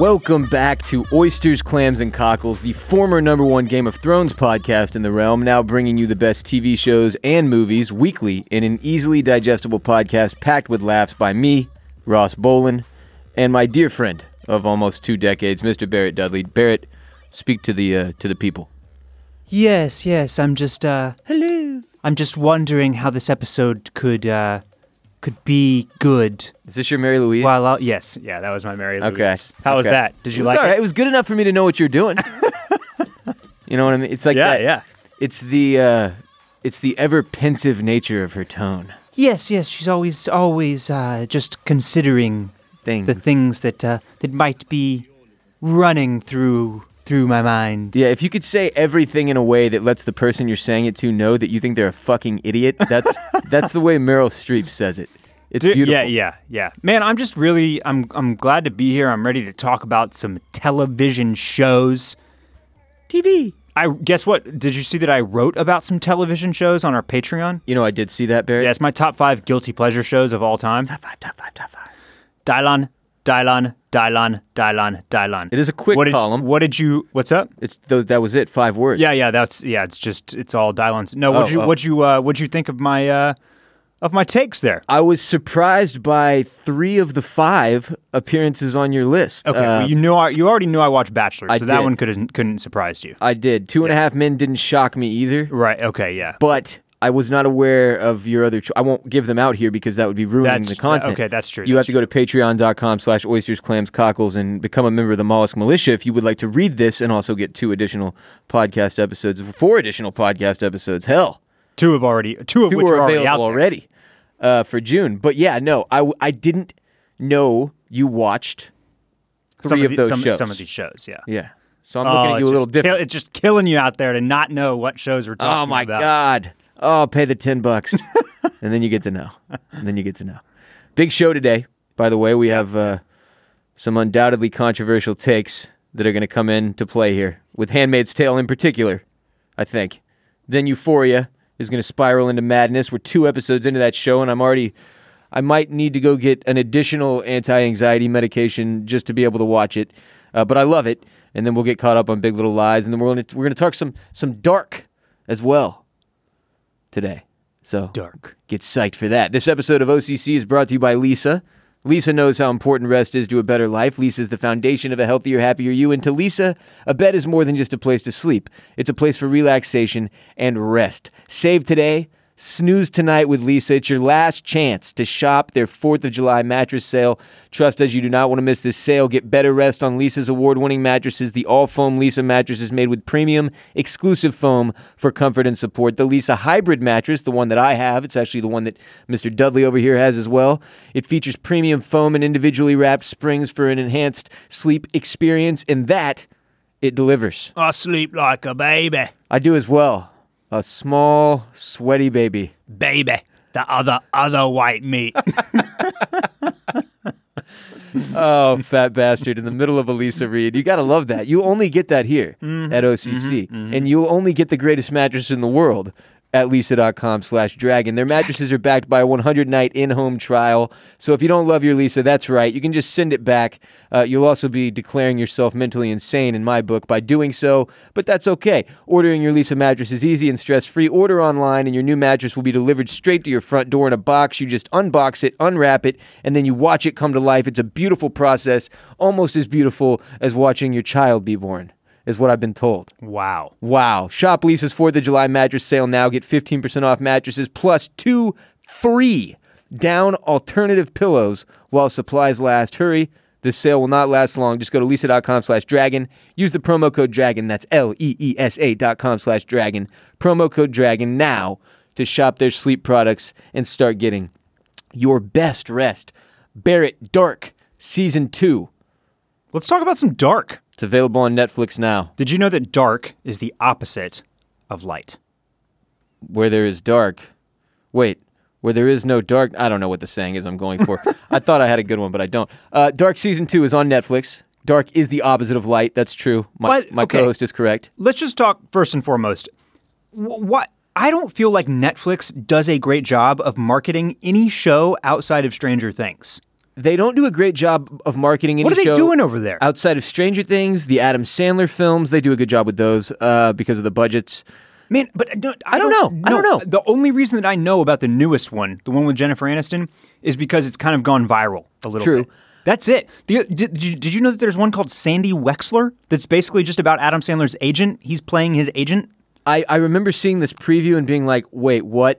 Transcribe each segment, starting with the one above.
Welcome back to Oysters, Clams, and Cockles, the former #1 Game of Thrones podcast in the realm, now bringing you the best TV shows and movies weekly in an easily digestible podcast packed with laughs by me, Ross Bolin, and my dear friend of almost 2 decades, Mr. Barrett Dudley. Barrett, speak to the people. Yes, I'm just, Hello. I'm just wondering how this episode could be good. Is this your Mary Louise? Yes, that was my Mary Louise. Okay. How was that? Did you like all right. it? It was good enough for me to know what you're doing. You know what I mean? It's like that. Yeah. It's the ever pensive nature of her tone. Yes, she's always just considering Things. the things that might be running through my mind. Yeah, if you could say everything in a way that lets the person you're saying it to know that you think they're a fucking idiot, that's the way Meryl Streep says it. It's beautiful. Yeah. Man, I'm just really I'm glad to be here. I'm ready to talk about some television shows. TV. Guess what? Did you see that I wrote about some television shows on our Patreon? You know, I did see that, Barry. Yeah, it's my top 5 guilty pleasure shows of all time. Top five. Dylon. It is a quick column. What's up? That was it. 5 words. Yeah. It's all Dylons. No, what'd you think of my takes there? I was surprised by 3 of the 5 appearances on your list. Okay, well, you already knew I watched Bachelor, so that did. one couldn't surprise you. I did. 2.5 Men didn't shock me either. Right. Okay. Yeah. But I was not aware of your other. I won't give them out here because that would be ruining the content. Okay, that's true. You have to go to patreon.com/oysters, clams, cockles and become a member of the Mollusk Militia if you would like to read this and also get 4 additional podcast episodes. Hell, 2 of which were are already available out already for June. But yeah, no, I didn't know you watched 3 of those shows. Some of these shows, yeah. Yeah. So I'm looking at you a little different. It's just killing you out there to not know what shows we're talking about. Oh my God. Oh, pay the $10. And then you get to know. Big show today, by the way. We have some undoubtedly controversial takes that are going to come into play here, with Handmaid's Tale in particular, I think. Then Euphoria is going to spiral into madness. We're 2 episodes into that show, and I might need to go get an additional anti-anxiety medication just to be able to watch it. But I love it. And then we'll get caught up on Big Little Lies, and then we're going to talk some Dark as well today. So Dark. Get psyched for that. This episode of OCC is brought to you by Lisa. Lisa knows how important rest is to a better life. Lisa is the foundation of a healthier, happier you. And to Lisa, a bed is more than just a place to sleep. It's a place for relaxation and rest. Save today. Snooze tonight with Lisa. It's your last chance to shop their 4th of July mattress sale. Trust us, you do not want to miss this sale. Get better rest on Lisa's award-winning mattresses. The all-foam Lisa mattress is made with premium, exclusive foam for comfort and support. The Lisa Hybrid mattress, the one that I have, it's actually the one that Mr. Dudley over here has as well. It features premium foam and individually wrapped springs for an enhanced sleep experience, and that, it delivers. I sleep like a baby. I do as well. A small, sweaty baby. Baby. The other white meat. Oh, fat bastard, in the middle of a Lisa Reed. You got to love that. You only get that here at OCC. And you'll only get the greatest mattress in the world at lisa.com/dragon. Their mattresses are backed by a 100-night in-home trial. So if you don't love your Lisa, that's right. You can just send it back. You'll also be declaring yourself mentally insane in my book by doing so, but that's okay. Ordering your Lisa mattress is easy and stress-free. Order online and your new mattress will be delivered straight to your front door in a box. You just unbox it, unwrap it, and then you watch it come to life. It's a beautiful process, almost as beautiful as watching your child be born, is what I've been told. Wow. Shop Lisa's 4th of July mattress sale now. Get 15% off mattresses plus 2 free down alternative pillows while supplies last. Hurry. This sale will not last long. Just go to lisa.com/dragon. Use the promo code DRAGON. That's LEESA.com/dragon. Promo code DRAGON now to shop their sleep products and start getting your best rest. Barrett Dark Season 2. Let's talk about some Dark. It's available on Netflix now. Did you know that dark is the opposite of light? Where there is dark. Wait, where there is no dark. I don't know what the saying is I'm going for. I thought I had a good one, but I don't. Dark Season 2 is on Netflix. Dark is the opposite of light. That's true. My co-host is correct. Let's just talk first and foremost. What? I don't feel like Netflix does a great job of marketing any show outside of Stranger Things. They don't do a great job of marketing any What are they show doing over there? outside of Stranger Things, the Adam Sandler films. They do a good job with those because of the budgets. Man, but I don't know. The only reason that I know about the newest one, the one with Jennifer Aniston, is because it's kind of gone viral a little True. bit. That's it. Did you know that there's one called Sandy Wexler that's basically just about Adam Sandler's agent? He's playing his agent. I remember seeing this preview and being like, wait, what?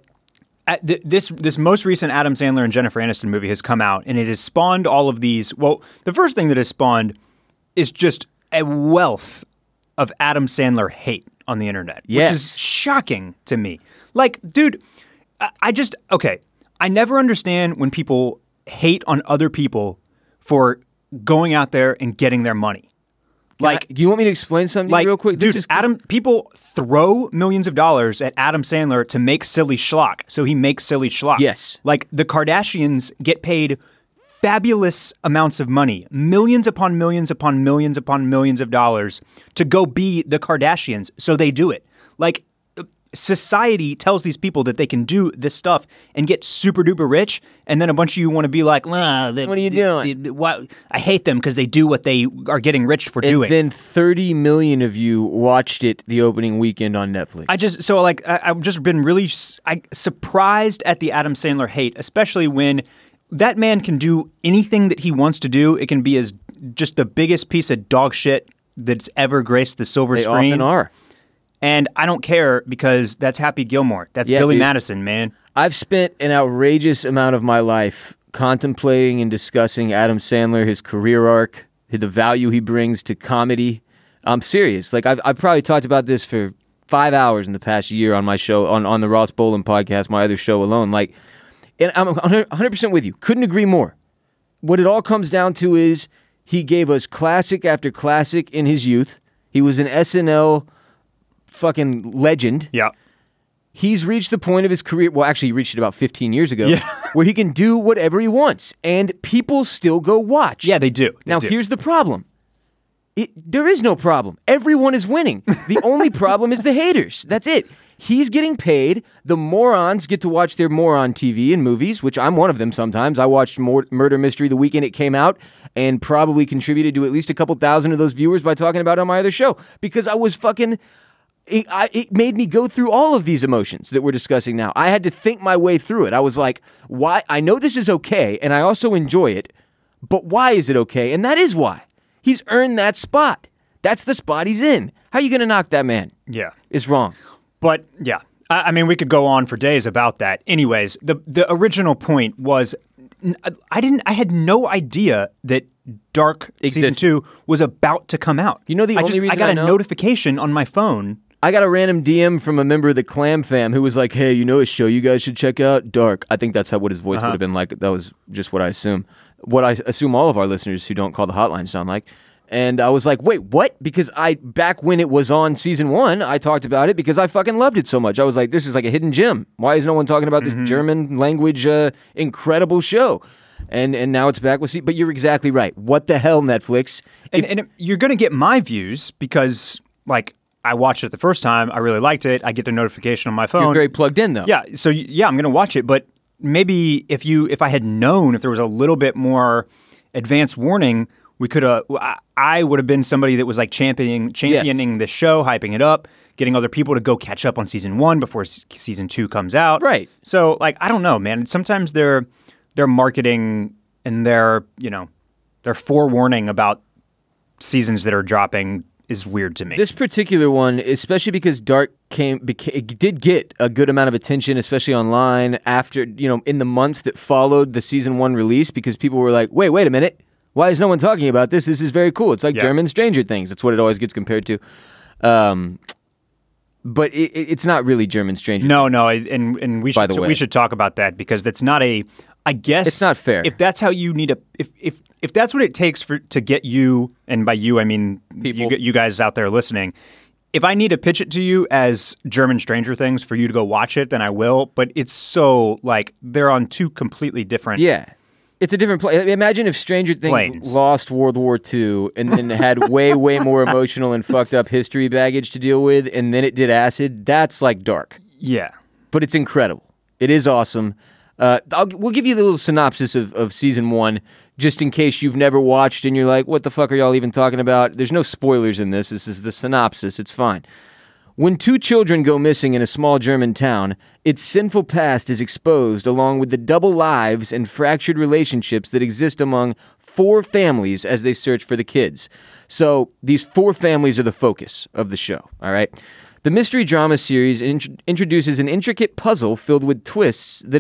This most recent Adam Sandler and Jennifer Aniston movie has come out, and it has spawned all of these. Well, the first thing that has spawned is just a wealth of Adam Sandler hate on the internet, Yes. which is shocking to me. Like, dude, okay. I never understand when people hate on other people for going out there and getting their money. Like, do you want me to explain something to you real quick? Dude, people throw millions of dollars at Adam Sandler to make silly schlock, so he makes silly schlock. Yes. Like, the Kardashians get paid fabulous amounts of money, millions upon millions upon millions upon millions of dollars to go be the Kardashians, so they do it. Like, society tells these people that they can do this stuff and get super duper rich, and then a bunch of you want to be like, what are you doing? I hate them because they do what they are getting rich for doing. And then 30 million of you watched it the opening weekend on Netflix. I've just been really surprised at the Adam Sandler hate, especially when that man can do anything that he wants to do. It can be as just the biggest piece of dog shit that's ever graced the silver They screen. often are. And I don't care because that's Happy Gilmore. That's Billy Madison, man. I've spent an outrageous amount of my life contemplating and discussing Adam Sandler, his career arc, the value he brings to comedy. I'm serious. Like, I've probably talked about this for 5 hours in the past year on my show, on the Ross Boland podcast, my other show alone. Like, and I'm 100% with you. Couldn't agree more. What it all comes down to is he gave us classic after classic in his youth. He was an SNL fucking legend. Yeah. He's reached the point of his career, well, actually, he reached it about 15 years ago, where he can do whatever he wants, and people still go watch. Yeah, they do. Here's the problem. There is no problem. Everyone is winning. The only problem is the haters. That's it. He's getting paid. The morons get to watch their moron TV and movies, which I'm one of them sometimes. I watched Murder Mystery the weekend it came out and probably contributed to at least a couple thousand of those viewers by talking about it on my other show because I was fucking... It made me go through all of these emotions that we're discussing now. I had to think my way through it. I was like, why? I know this is okay, and I also enjoy it, but why is it okay? And that is why. He's earned that spot. That's the spot he's in. How are you going to knock that man? Yeah. It's wrong. But, yeah. I mean, we could go on for days about that. Anyways, the original point was I had no idea that Dark Season 2 was about to come out. You know the only reason I got a notification on my phone. I got a random DM from a member of the Clam fam who was like, hey, you know a show you guys should check out? Dark. I think that's what his voice would have been like. That was just what I assume. What I assume all of our listeners who don't call the hotline sound like. And I was like, wait, what? Because back when it was on season 1, I talked about it because I fucking loved it so much. I was like, this is like a hidden gem. Why is no one talking about this German language incredible show? And now it's back with but you're exactly right. What the hell, Netflix? And you're going to get my views because, like, I watched it the first time. I really liked it. I get the notification on my phone. You're very plugged in, though. Yeah. So, yeah, I'm going to watch it. But maybe if I had known, if there was a little bit more advance warning, we could have. I would have been somebody that was like championing the show, hyping it up, getting other people to go catch up on season 1 before season 2 comes out. Right. So, like, I don't know, man. Sometimes their marketing and their forewarning about seasons that are dropping is weird to me. This particular one, especially because Dark it did get a good amount of attention, especially online after, in the months that followed the season 1 release, because people were like, wait a minute. Why is no one talking about this? This is very cool. It's like German Stranger Things. That's what it always gets compared to. But it's not really German Stranger Things. No, and we should talk about that because that's not I guess it's not fair. If that's how you need if that's what it takes to get you, and by you I mean you guys out there listening, if I need to pitch it to you as German Stranger Things for you to go watch it, then I will. But it's so like they're on two completely different. Yeah. It's a different place. Imagine if Stranger Things lost World War II and then had way more emotional and fucked up history baggage to deal with, and then it did acid. That's like Dark. Yeah. But it's incredible. It is awesome. We'll give you the little synopsis of season 1. just in case you've never watched and you're like, what the fuck are y'all even talking about? There's no spoilers in this. This is the synopsis. It's fine. When two children go missing in a small German town, its sinful past is exposed along with the double lives and fractured relationships that exist among 4 families as they search for the kids. So these 4 families are the focus of the show, all right? The mystery drama series introduces an intricate puzzle filled with twists that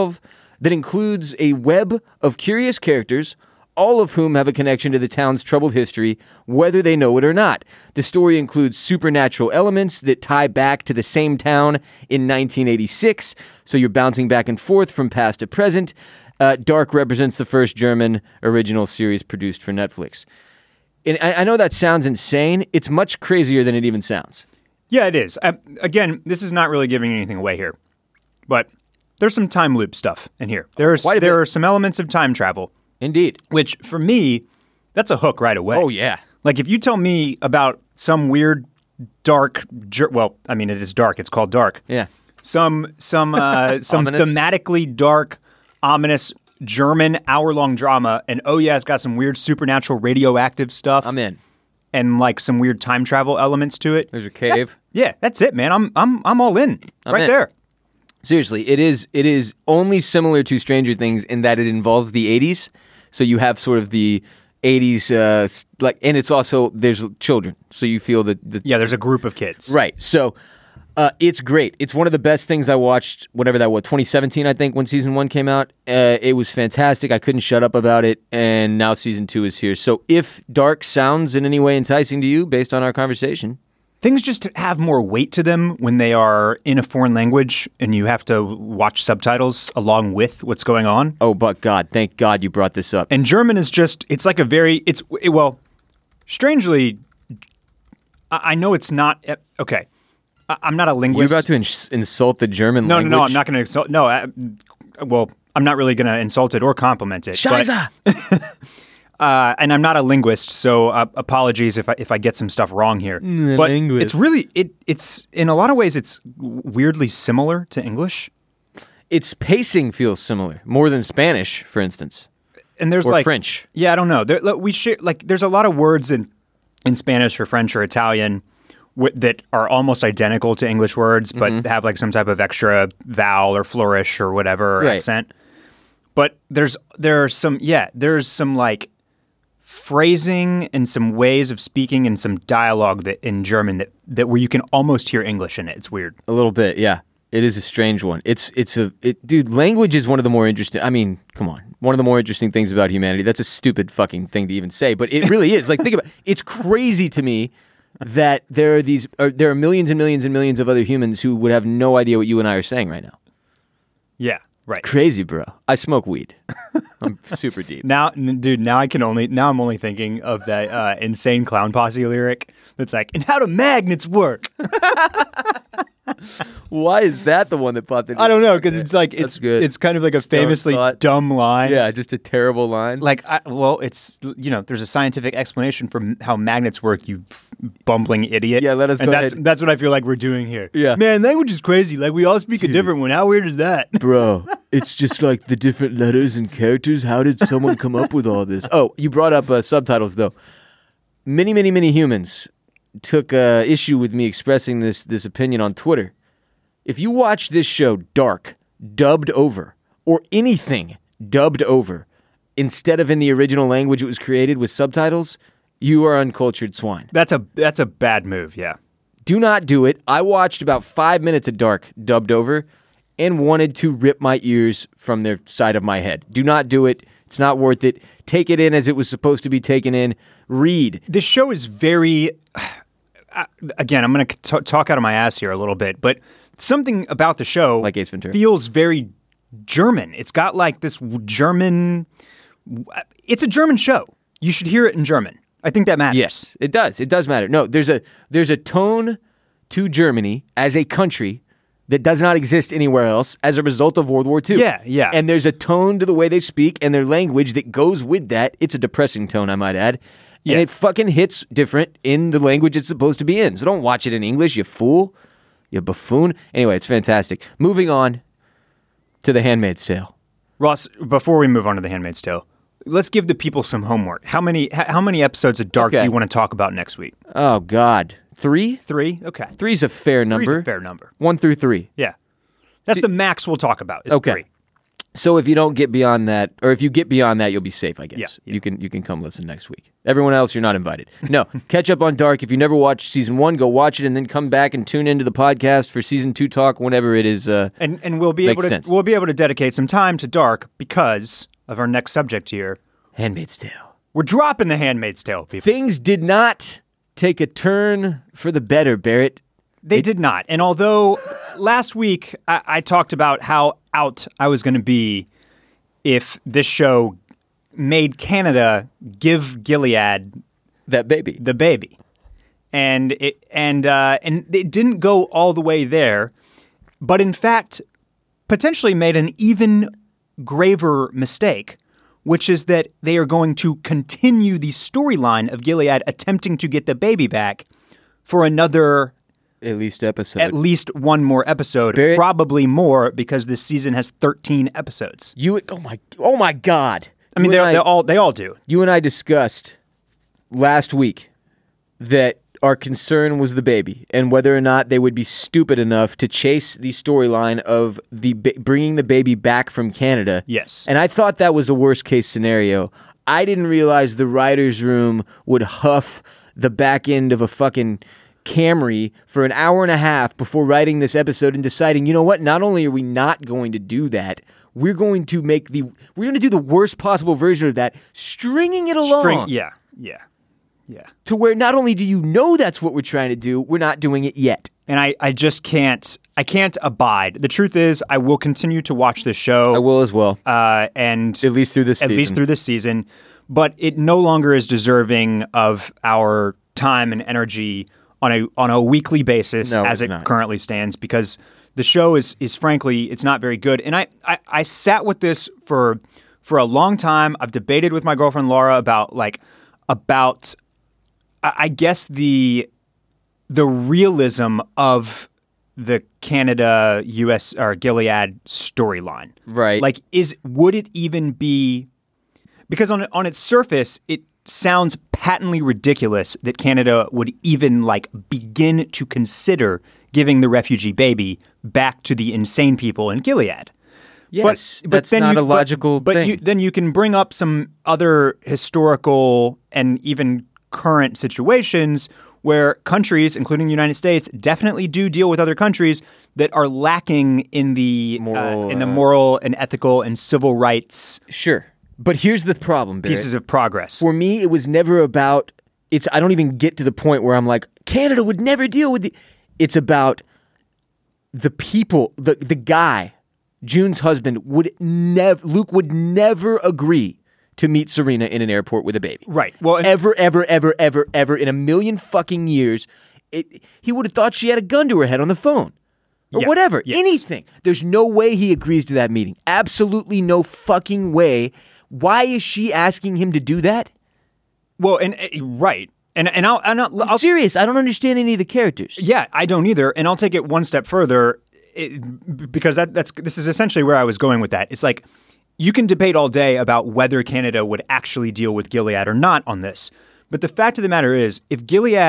includes a web of curious characters, all of whom have a connection to the town's troubled history, whether they know it or not. The story includes supernatural elements that tie back to the same town in 1986, so you're bouncing back and forth from past to present. Dark represents the first German original series produced for Netflix. And I know that sounds insane. It's much crazier than it even sounds. Yeah, it is. Again, this is not really giving anything away here, but there's some time loop stuff in here. There are some elements of time travel. Indeed. Which, for me, that's a hook right away. Oh, yeah. Like, if you tell me about some weird, dark... well, I mean, it is dark. It's called Dark. Yeah. Some thematically dark, ominous German hour-long drama, and oh, yeah, it's got some weird supernatural radioactive stuff. I'm in. And, like, some weird time travel elements to it. There's a cave. Yeah, that's it, man. I'm all in. I'm in. There. Seriously, it is only similar to Stranger Things in that it involves the 80s. So you have sort of the 80s, and it's also, there's children. So you feel that... Yeah, there's a group of kids. Right. So it's great. It's one of the best things I watched, whatever that was, 2017, I think, when season 1 came out. It was fantastic. I couldn't shut up about it. And now season 2 is here. So if Dark sounds in any way enticing to you, based on our conversation... Things just have more weight to them when they are in a foreign language and you have to watch subtitles along with what's going on. Oh, but God, thank God you brought this up. And German is just, it's like strangely, I know it's not, okay, I'm not a linguist. You're about to insult the German language? No, I'm not going to insult, no, I'm not really going to insult it or compliment it. Scheiße! And I'm not a linguist, so apologies if I get some stuff wrong here. But it's really it's in a lot of ways it's weirdly similar to English. Its pacing feels similar, more than Spanish, for instance. And there's or French. Yeah, I don't know. There's a lot of words in Spanish or French or Italian that are almost identical to English words, but have like some type of extra vowel or flourish or whatever accent. But there's some like phrasing and some ways of speaking and some dialogue that in German that where you can almost hear English in it. It's weird. A little bit, yeah. It is a strange one. Dude, language is one of the more interesting. I mean, come on, one of the more interesting things about humanity. That's a stupid fucking thing to even say, but it really is. Like, think about it. It's crazy to me that there are millions and millions and millions of other humans who would have no idea what you and I are saying right now. Yeah. Right. Crazy, bro. I smoke weed. I'm super deep. Now I'm only thinking of that Insane Clown Posse lyric that's like, and how do magnets work? Why is that the one that popped in? I don't know, because it's like, it's kind of like a famously dumb line. Yeah, just a terrible line. Like, it's, there's a scientific explanation for how magnets work, you bumbling idiot. Yeah, let us go ahead. That's what I feel like we're doing here. Yeah. Man, language is crazy. Like, we all speak a different one. How weird is that? Bro, it's just like the different letters and characters. How did someone come up with all this? Oh, you brought up subtitles, though. Many, many, many humans took issue with me expressing this opinion on Twitter. If you watch this show, Dark, dubbed over, or anything dubbed over, instead of in the original language it was created with subtitles, you are uncultured swine. That's a bad move, yeah. Do not do it. I watched about 5 minutes of Dark dubbed over and wanted to rip my ears from the side of my head. Do not do it. It's not worth it. Take it in as it was supposed to be taken in. Read. This show is very... again, I'm going to talk out of my ass here a little bit, but something about the show like Ace Ventura feels very German. It's got like this German... It's a German show. You should hear it in German. I think that matters. Yes, it does. It does matter. No, there's a tone to Germany as a country that does not exist anywhere else as a result of World War II. Yeah. And there's a tone to the way they speak and their language that goes with that. It's a depressing tone, I might add. Yeah. And it fucking hits different in the language it's supposed to be in. So don't watch it in English, you fool. You buffoon. Anyway, it's fantastic. Moving on to The Handmaid's Tale. Ross, before we move on to The Handmaid's Tale, let's give the people some homework. How many episodes of Dark do Okay. you want to talk about next week? Oh, God. 3? 3? Okay. 3's a fair number. 3's a fair number. 1 through 3. Yeah. That's the max we'll talk about. Is Okay. 3. So if you don't get beyond that, or if you get beyond that, you'll be safe, I guess. Yeah. You can come listen next week. Everyone else, you're not invited. No, catch up on Dark. If you never watched season 1, go watch it and then come back and tune into the podcast for season 2 talk whenever it is. And we'll be able Makes to sense. we'll be able to dedicate some time to Dark because of our next subject here. Handmaid's Tale. We're dropping The Handmaid's Tale, people. Things did not take a turn for the better, Barrett. They did not. And although last week I talked about how out I was going to be if this show made Canada give Gilead That baby. the baby, and it didn't go all the way there, but in fact potentially made an even graver mistake, which is that they are going to continue the storyline of Gilead attempting to get the baby back for another At least at least one more episode, Barrett- probably more because this season has 13 episodes. Oh my God. I mean, they all do. You and I discussed last week that our concern was the baby and whether or not they would be stupid enough to chase the storyline of bringing the baby back from Canada. Yes. And I thought that was the worst case scenario. I didn't realize the writer's room would huff the back end of a fucking Camry for an hour and a half before writing this episode and deciding, you know what? Not only are we not going to do that, we're going to do the worst possible version of that, stringing it along. Yeah. To where not only do you know that's what we're trying to do, we're not doing it yet. And I just can't abide. The truth is, I will continue to watch this show. I will as well. And At least through this at season. least through this season, but it no longer is deserving of our time and energy on a weekly basis No, as it's it not. currently stands, because the show is frankly, it's not very good. And I sat with this for a long time. I've debated with my girlfriend Laura about I guess the realism of the Canada US or Gilead storyline. Right. Like would it even be, because on its surface it sounds patently ridiculous that Canada would even begin to consider giving the refugee baby back to the insane people in Gilead. Yes, that's not a logical thing. Then you can bring up some other historical and even current situations where countries, including the United States, definitely do deal with other countries that are lacking in the moral and ethical and civil rights Sure. But here's the problem, Barrett. pieces of progress. For me, it was never about I don't even get to the point where I'm like, Canada would never deal with it's about the people, the guy, June's husband, Luke would never agree to meet Serena in an airport with a baby. Right. Well, Ever in a million fucking years, he would have thought she had a gun to her head on the phone. Or Yeah, whatever. yes. Anything. There's no way he agrees to that meeting. Absolutely no fucking way. Why is she asking him to do that? well, and right. And I'll I'm serious. I don't understand any of the characters. Yeah, I don't either. And I'll take it one step further because this is essentially where I was going with that. It's like you can debate all day about whether Canada would actually deal with Gilead or not on this. But the fact of the matter is, if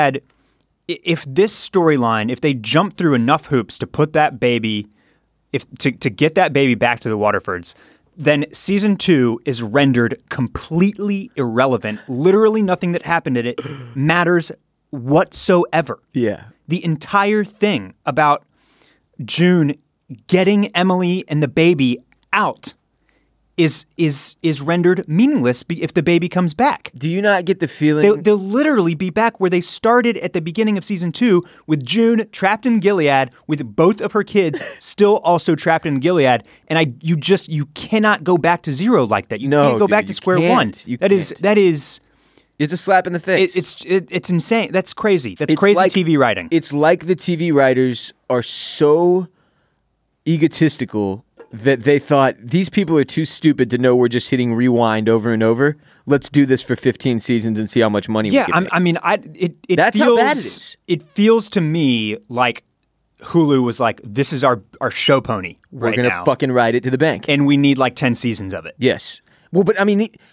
this storyline, if they jump through enough hoops to put that baby, to get that baby back to the Waterfords, then season 2 is rendered completely irrelevant. Literally nothing that happened in it matters whatsoever. Yeah. The entire thing about June getting Emily and the baby out is rendered meaningless if the baby comes back. Do you not get the feeling? They'll literally be back where they started at the beginning of season 2 with June trapped in Gilead with both of her kids still also trapped in Gilead. And you cannot go back to zero like that. You can't go back to square one. That is It's a slap in the face. it's insane. That's crazy. That's It's crazy like- TV writing. It's like the TV writers are so egotistical that they thought these people are too stupid to know we're just hitting rewind over and over. Let's do this for 15 seasons and see how much money we can make. That's feels, how bad it is. It feels to me like Hulu was like, this is our show pony We're right going now. to fucking ride it to the bank. And we need 10 seasons of it. Yes. Well, but I mean,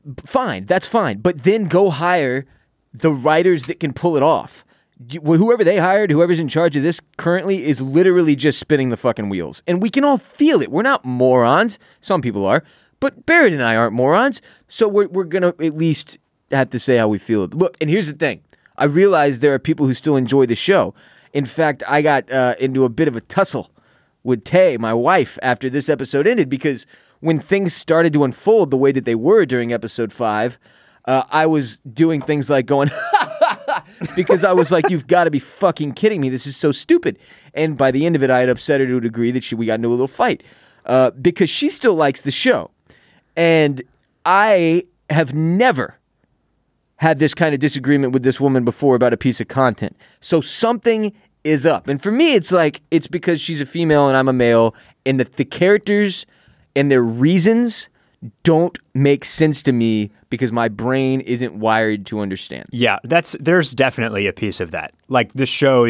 fine, that's fine. But then go hire the writers that can pull it off. Whoever they hired, whoever's in charge of this currently is literally just spinning the fucking wheels. And we can all feel it. We're not morons. Some people are. But Barrett and I aren't morons. So we're going to at least have to say how we feel. Look, and here's the thing. I realize there are people who still enjoy the show. In fact, I got into a bit of a tussle with Tay, my wife, after this episode ended, because when things started to unfold the way that they were during episode 5, I was doing things like going, because I was like, you've got to be fucking kidding me. This is so stupid. And by the end of it, I had upset her to a degree that we got into a little fight because she still likes the show. And I have never had this kind of disagreement with this woman before about a piece of content. So something is up. And for me, it's like, it's because she's a female and I'm a male, and the characters and their reasons don't make sense to me because my brain isn't wired to understand. Yeah, there's definitely a piece of that. Like the show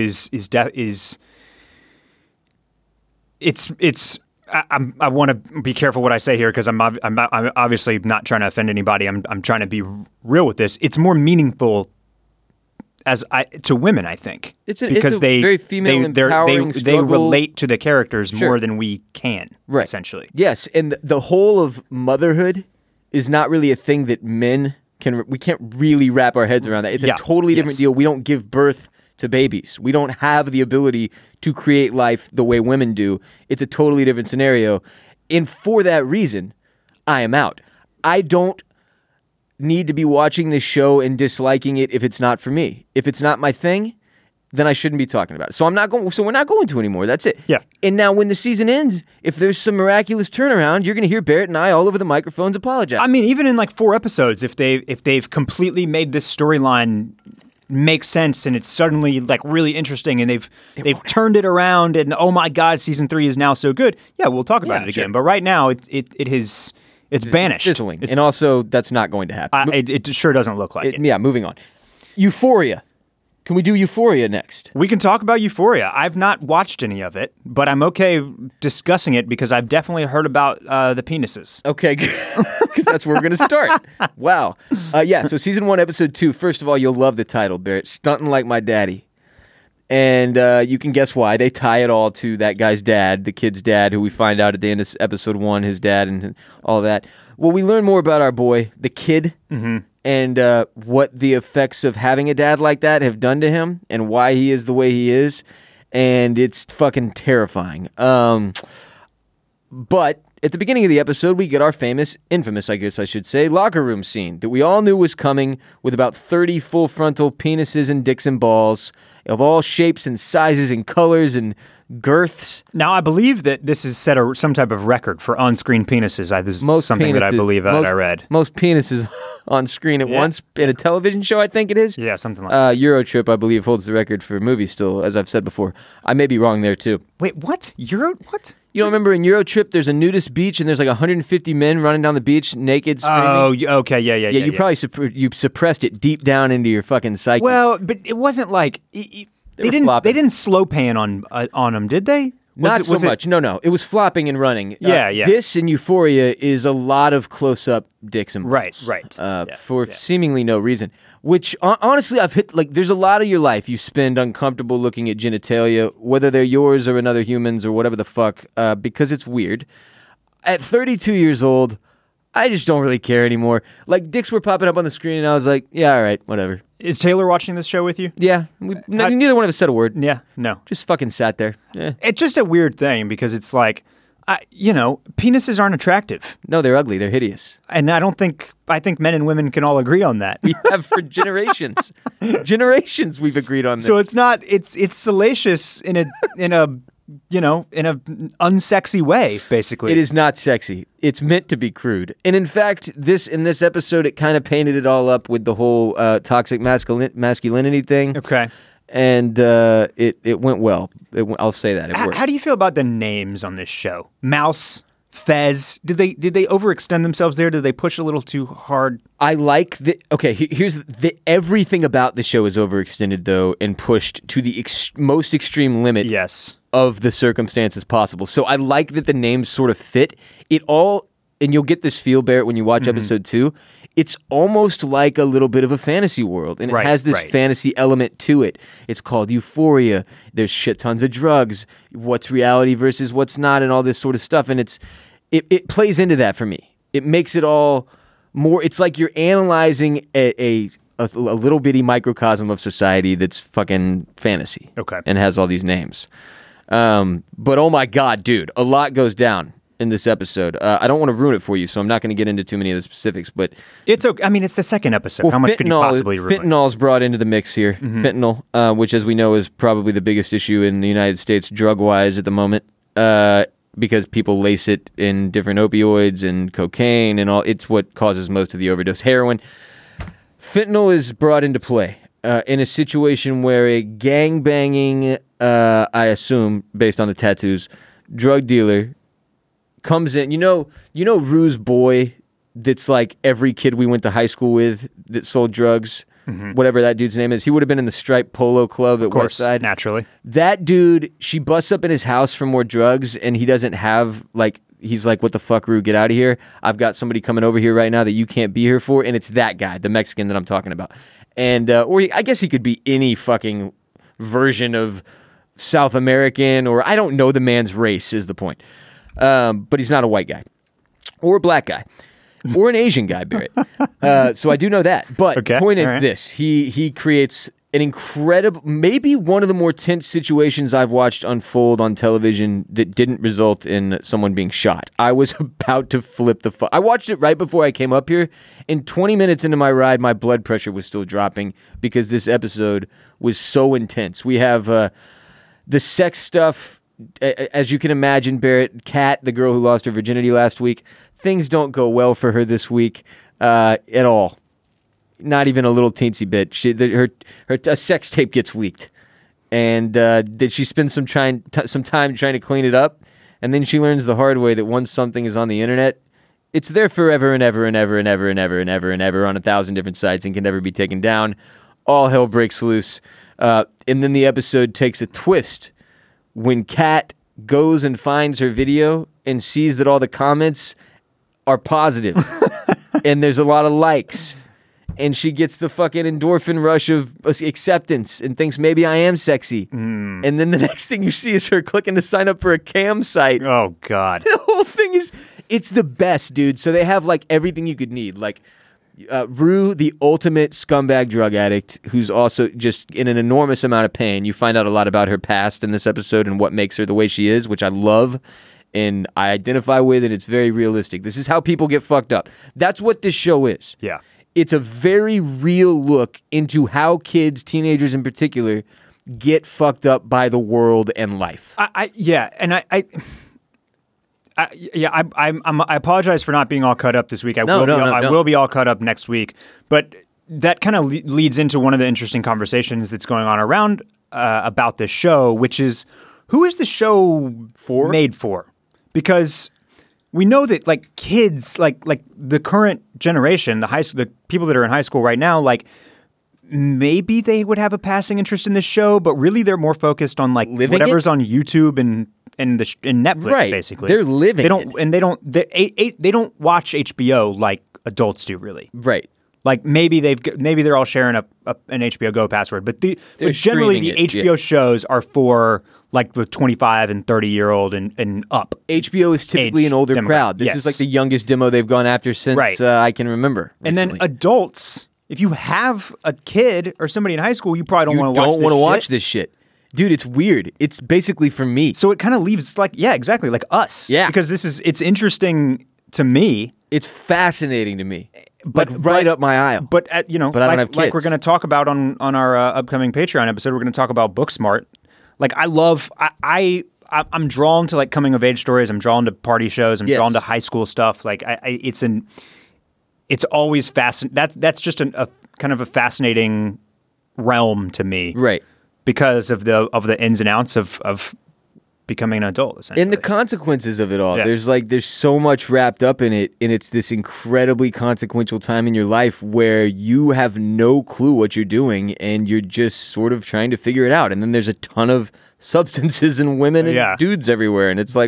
I want to be careful what I say here because I'm obviously not trying to offend anybody. I'm trying to be real with this. It's more meaningful to women, I think, it's a very female empowering they relate to the characters more than we can, right? Essentially, yes. And the whole of motherhood is not really a thing that men we can't really wrap our heads around that. It's a totally different deal. We don't give birth to babies. We don't have the ability to create life the way women do. It's a totally different scenario. And for that reason, I am out. I don't need to be watching this show and disliking it if it's not for me. If it's not my thing, then I shouldn't be talking about it. So we're not going to anymore. That's it. Yeah. And now when the season ends, if there's some miraculous turnaround, you're going to hear Barrett and I all over the microphones apologize. I mean, even in like 4 episodes, if they've completely made this storyline make sense and it's suddenly like really interesting and they've turned it around and oh my God, season 3 is now so good. Yeah, we'll talk about it again. Sure. But right now it's banished. Fizzling. And also that's not going to happen. It sure doesn't look like it. Yeah, moving on. Euphoria. Can we do Euphoria next? We can talk about Euphoria. I've not watched any of it, but I'm okay discussing it because I've definitely heard about the penises. Okay, because that's where we're going to start. Wow. So season 1, episode 2. First of all, you'll love the title, Barrett. Stunting Like My Daddy. And you can guess why. They tie it all to that guy's dad, the kid's dad, who we find out at the end of episode 1, his dad and all that. Well, we learn more about our boy, the kid, and what the effects of having a dad like that have done to him and why he is the way he is. And it's fucking terrifying. But at the beginning of the episode, we get our infamous, I guess I should say, locker room scene that we all knew was coming with about 30 full frontal penises and dicks and balls of all shapes and sizes and colors and girths. Now, I believe that this has set some type of record for on-screen penises. This is something that I believe that I read. Most penises on screen at once in a television show, I think it is. Yeah, something like that. Eurotrip, I believe, holds the record for movies still, as I've said before. I may be wrong there, too. Wait, what? What? You don't remember in Eurotrip, there's a nudist beach, and there's like 150 men running down the beach naked, screaming? Oh, okay, yeah. Yeah, you probably suppressed it deep down into your fucking psyche. Well, but it wasn't like... They didn't slow pan on them, did they? Not so much. No. It was flopping and running. Yeah. This in Euphoria is a lot of close-up dicks and balls. Right. For seemingly no reason. Which, honestly, I've hit, like, there's a lot of your life you spend uncomfortable looking at genitalia, whether they're yours or another human's or whatever the fuck, because it's weird. At 32 years old, I just don't really care anymore. Like, dicks were popping up on the screen, and I was like, yeah, all right, whatever. Is Taylor watching this show with you? Yeah. Neither one of us said a word. Yeah, no. Just fucking sat there. It's just a weird thing because it's like, penises aren't attractive. No, they're ugly. They're hideous. And I think men and women can all agree on that. We have for generations. Generations we've agreed on this. So it's not, it's salacious in a unsexy way, basically. It is not sexy. It's meant to be crude. And in fact, in this episode, it kind of painted it all up with the whole toxic masculinity thing. Okay. And it went well. I'll say that. It worked. How do you feel about the names on this show? Mouse, Fez. Did they overextend themselves there? Did they push a little too hard? I like here's everything about the show is overextended though and pushed to the most extreme limit. Yes. Of the circumstances possible. So I like that the names sort of fit. It all and you'll get this feel, Barrett, when you watch episode 2. It's almost like a little bit of a fantasy world, and it has this fantasy element to it. It's called Euphoria. There's shit tons of drugs. What's reality versus what's not, and all this sort of stuff. And it plays into that for me. It makes it all more. It's like you're analyzing a little bitty microcosm of society that's fucking fantasy. Okay. And has all these names. But oh my God, dude, a lot goes down in this episode. I don't want to ruin it for you, so I'm not going to get into too many of the specifics, but it's okay. I mean, it's the second episode. How much could you possibly ruin? Fentanyl's brought into the mix here. Fentanyl, which as we know is probably the biggest issue in the United States drug-wise at the moment, because people lace it in different opioids and cocaine and all. It's what causes most of the overdose. Heroin. Fentanyl is brought into play in a situation where a gang-banging, I assume, based on the tattoos, drug dealer comes in. You know Rue's boy that's like every kid we went to high school with that sold drugs, whatever that dude's name is. He would have been in the Striped Polo Club at Westside. Naturally. That dude, she busts up in his house for more drugs, and he doesn't have, like, he's like, what the fuck, Rue, get out of here. I've got somebody coming over here right now that you can't be here for, and it's that guy, the Mexican that I'm talking about. And, I guess he could be any fucking version of South American, or I don't know the man's race is the point. But he's not a white guy or a black guy or an Asian guy, Barrett. So I do know that. But the point is this. He creates an incredible, maybe one of the more tense situations I've watched unfold on television that didn't result in someone being shot. I was about to flip the fuck. I watched it right before I came up here, and 20 minutes into my ride, my blood pressure was still dropping because this episode was so intense. We have the sex stuff. As you can imagine, Barrett, Kat, the girl who lost her virginity last week, things don't go well for her this week at all. Not even a little teensy bit. Her sex tape gets leaked, and did she spend some time trying to clean it up? And then she learns the hard way that once something is on the internet, it's there forever and ever and ever and ever and ever and ever and ever on 1,000 different sites and can never be taken down. All hell breaks loose, and then the episode takes a twist when Kat goes and finds her video and sees that all the comments are positive and there's a lot of likes, and she gets the fucking endorphin rush of acceptance and thinks maybe I am sexy. And then the next thing you see is her clicking to sign up for a cam site. Oh, God. The whole thing it's the best, dude. So they have like everything you could need. Like Rue, the ultimate scumbag drug addict, who's also just in an enormous amount of pain. You find out a lot about her past in this episode and what makes her the way she is, which I love and I identify with, and it's very realistic. This is how people get fucked up. That's what this show is. Yeah. It's a very real look into how kids, teenagers in particular, get fucked up by the world and life. I apologize for not being all cut up this week. I will be all cut up next week. But that kind of leads into one of the interesting conversations that's going on around about this show, which is, who is the show made for? Because we know that like kids, like the current generation, the people that are in high school right now, like maybe they would have a passing interest in this show, but really they're more focused on like whatever's on YouTube and Netflix, basically. They're living. They don't watch HBO like adults do, really. Right. Like maybe they're all sharing an HBO Go password, but generally the HBO shows are for like the 25 and 30-year-old and up. HBO is typically an older crowd. This is like the youngest demo they've gone after since I can remember. Recently. And then adults, if you have a kid or somebody in high school, you probably don't want to watch this shit. Dude, it's weird. It's basically for me. So it kind of leaves like, yeah, exactly, like us. Yeah. Because it's interesting to me. It's fascinating to me. But right up my aisle. But I don't have kids. Like we're going to talk about on our upcoming Patreon episode, we're going to talk about Booksmart. Like I'm drawn to like coming of age stories. I'm drawn to party shows. I'm drawn to high school stuff. Like it's always fascinating. That's just a kind of a fascinating realm to me. Right. Because of the ins and outs of becoming an adult, essentially. And the consequences of it all. Yeah. There's so much wrapped up in it, and it's this incredibly consequential time in your life where you have no clue what you're doing, and you're just sort of trying to figure it out. And then there's a ton of substances and women and dudes everywhere, and it's like,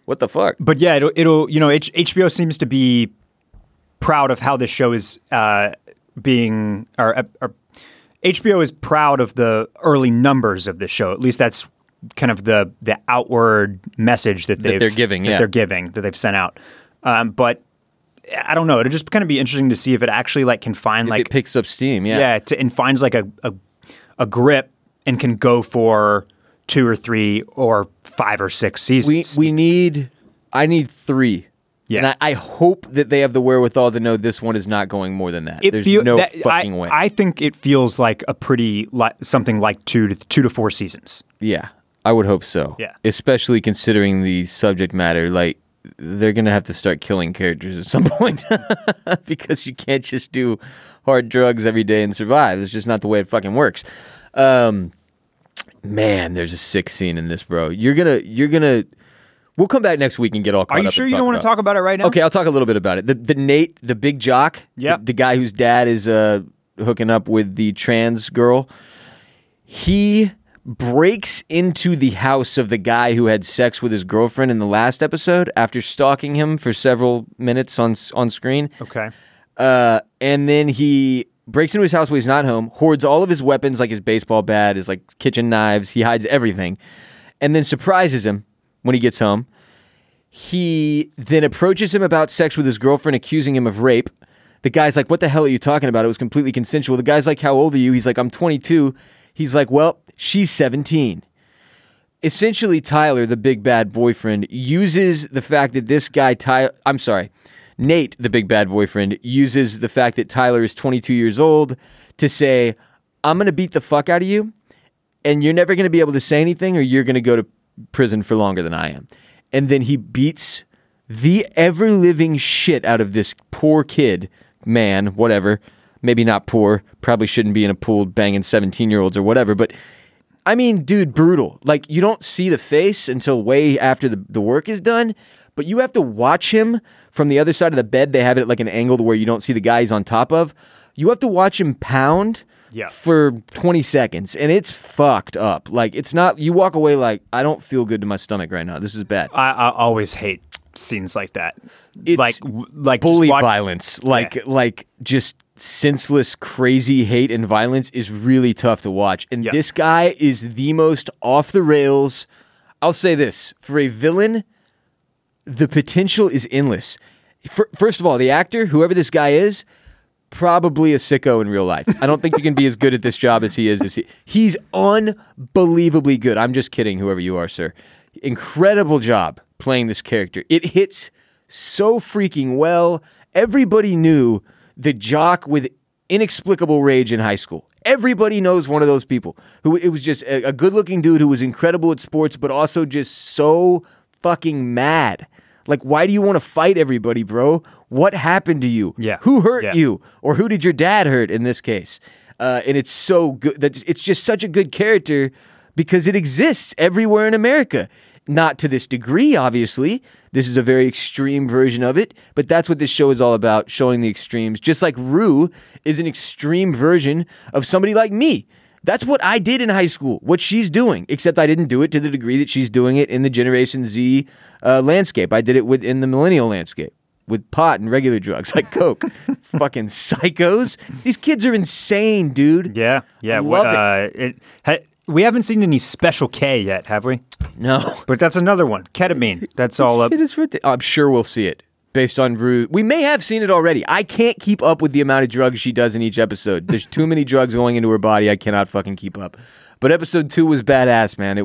What the fuck? But yeah, it'll HBO seems to be proud of how this show is being, or HBO is proud of the early numbers of this show. At least that's kind of the outward message that they're giving, that they've sent out. But I don't know. It'll just kind of be interesting to see if it actually can find it picks up steam. and finds a grip and can go for 2 or 3 or 5 or 6 seasons. I need 3. Yeah. And I hope that they have the wherewithal to know this one is not going more than that. There's no fucking way. I think it feels like a pretty something like 2 to 4 seasons. Yeah, I would hope so. Yeah. Especially considering the subject matter. They're going to have to start killing characters at some point because you can't just do hard drugs every day and survive. It's just not the way it fucking works. Man, there's a sick scene in this, bro. You're gonna. We'll come back next week and get all caught up. Are you sure you don't want to talk about it right now? Okay, I'll talk a little bit about it. The Nate, the big jock, the guy whose dad is hooking up with the trans girl, he breaks into the house of the guy who had sex with his girlfriend in the last episode after stalking him for several minutes on screen. Okay. And then he breaks into his house when he's not home, hoards all of his weapons, like his baseball bat, his kitchen knives. He hides everything, and then surprises him when he gets home. He then approaches him about sex with his girlfriend, accusing him of rape. The guy's like, "What the hell are you talking about? It was completely consensual." The guy's like, "How old are you?" He's like, "I'm 22. He's like, "Well, she's 17. Essentially, Tyler, the big bad boyfriend, uses the fact that this guy, Nate, the big bad boyfriend, uses the fact that Tyler is 22 years old to say, "I'm going to beat the fuck out of you, and you're never going to be able to say anything, or you're going to go to prison for longer than I am." And then he beats the ever-living shit out of this poor kid, man, whatever. Maybe not poor, probably shouldn't be in a pool banging 17-year-olds or whatever, but I mean, dude, brutal. You don't see the face until way after the work is done, but you have to watch him from the other side of the bed. They have it at an angle to where you don't see the guy he's on top of. You have to watch him pound for 20 seconds, and it's fucked up. It's not, you walk away I don't feel good to my stomach right now. This is bad. I always hate scenes like that. It's bully violence. Just senseless, crazy hate and violence is really tough to watch. And this guy is the most off the rails. I'll say this, for a villain, the potential is endless. First of all, the actor, whoever this guy is, probably a sicko in real life. I don't think you can be as good at this job as he is. He's unbelievably good. I'm just kidding, whoever you are, sir. Incredible job playing this character. It hits so freaking well. Everybody knew the jock with inexplicable rage in high school. Everybody knows one of those people who it was just a good-looking dude who was incredible at sports, but also just so fucking mad. Why do you want to fight everybody, bro? What happened to you? Yeah. Who hurt you? Or who did your dad hurt in this case? And it's so good. It's just such a good character because it exists everywhere in America. Not to this degree, obviously. This is a very extreme version of it, but that's what this show is all about, showing the extremes. Just like Rue is an extreme version of somebody like me. That's what I did in high school, what she's doing, except I didn't do it to the degree that she's doing it in the Generation Z landscape. I did it in the millennial landscape with pot and regular drugs like coke. Fucking psychos. These kids are insane, dude. Yeah. Love it. We haven't seen any Special K yet, have we? No. But that's another one. Ketamine. That's all up. It is I'm sure we'll see it based on Rue. We may have seen it already. I can't keep up with the amount of drugs she does in each episode. There's too many drugs going into her body. I cannot fucking keep up. But episode 2 was badass, man.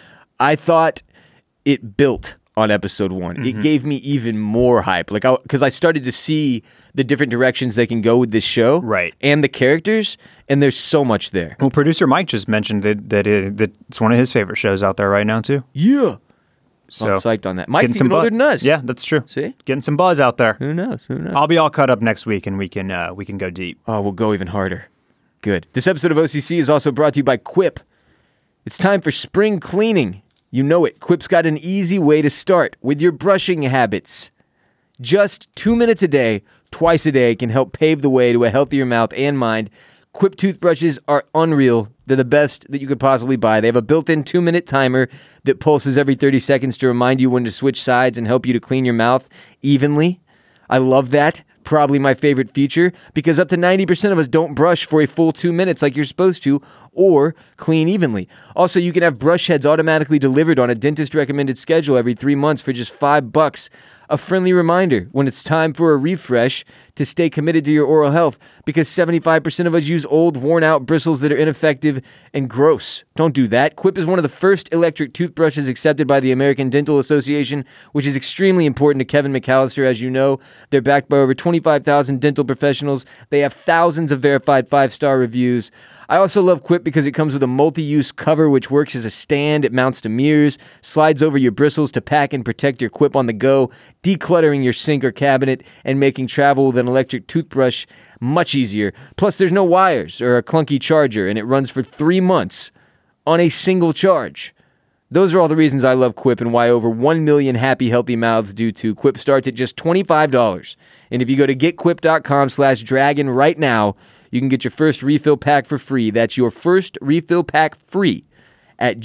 I thought it built on episode 1. Mm-hmm. It gave me even more hype. Because I started to see the different directions they can go with this show. Right. And the characters, and there's so much there. Well, producer Mike just mentioned that it's one of his favorite shows out there right now, too. Yeah. So I'm psyched on that. Mike's even older than us. Yeah, that's true. See? Getting some buzz out there. Who knows? I'll be all caught up next week, and we can go deep. Oh, we'll go even harder. Good. This episode of OCC is also brought to you by Quip. It's time for spring cleaning. You know it. Quip's got an easy way to start with your brushing habits. Just 2 minutes a day, twice a day, can help pave the way to a healthier mouth and mind. Quip toothbrushes are unreal. They're the best that you could possibly buy. They have a built-in 2-minute timer that pulses every 30 seconds to remind you when to switch sides and help you to clean your mouth evenly. I love that. Probably my favorite feature, because up to 90% of us don't brush for a full 2 minutes like you're supposed to, or clean evenly. Also, you can have brush heads automatically delivered on a dentist-recommended schedule every 3 months for just $5. A friendly reminder when it's time for a refresh to stay committed to your oral health, because 75% of us use old, worn-out bristles that are ineffective and gross. Don't do that. Quip is one of the first electric toothbrushes accepted by the American Dental Association, which is extremely important to Kevin McAllister. As you know, they're backed by over 25,000 dental professionals. They have thousands of verified 5-star reviews. I also love Quip because it comes with a multi-use cover which works as a stand. It mounts to mirrors, slides over your bristles to pack and protect your Quip on the go, decluttering your sink or cabinet, and making travel with an electric toothbrush much easier. Plus, there's no wires or a clunky charger, and it runs for 3 months on a single charge. Those are all the reasons I love Quip and why over 1 million happy, healthy mouths do too. Quip starts at just $25. And if you go to getquip.com/dragon right now, you can get your first refill pack for free. That's your first refill pack free at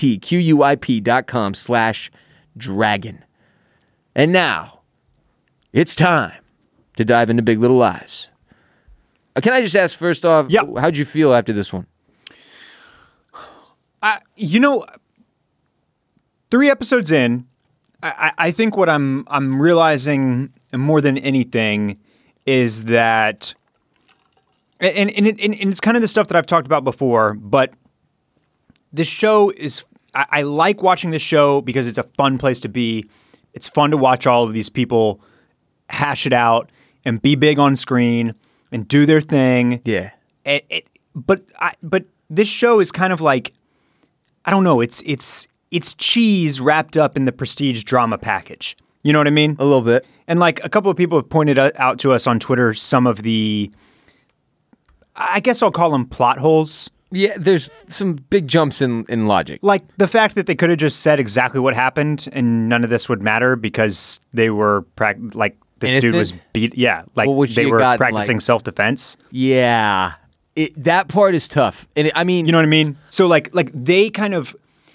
getquip.com/dragon. And now, it's time to dive into Big Little Lies. Can I just ask first off, how'd you feel after this one? 3 episodes in, I think what I'm realizing more than anything is that, and it's kind of the stuff that I've talked about before, but this show is, I like watching this show because it's a fun place to be. It's fun to watch all of these people hash it out and be big on screen and do their thing. Yeah. But this show is kind of like, I don't know, it's cheese wrapped up in the prestige drama package. You know what I mean? A little bit. And like a couple of people have pointed out to us on Twitter some of the, I guess I'll call them plot holes. Yeah, there's some big jumps in logic. Like the fact that they could have just said exactly what happened and none of this would matter because they were this Innocent? dude was beat. Yeah, like they were practicing self-defense. Yeah, that part is tough. And I mean, you know what I mean? So like they kind of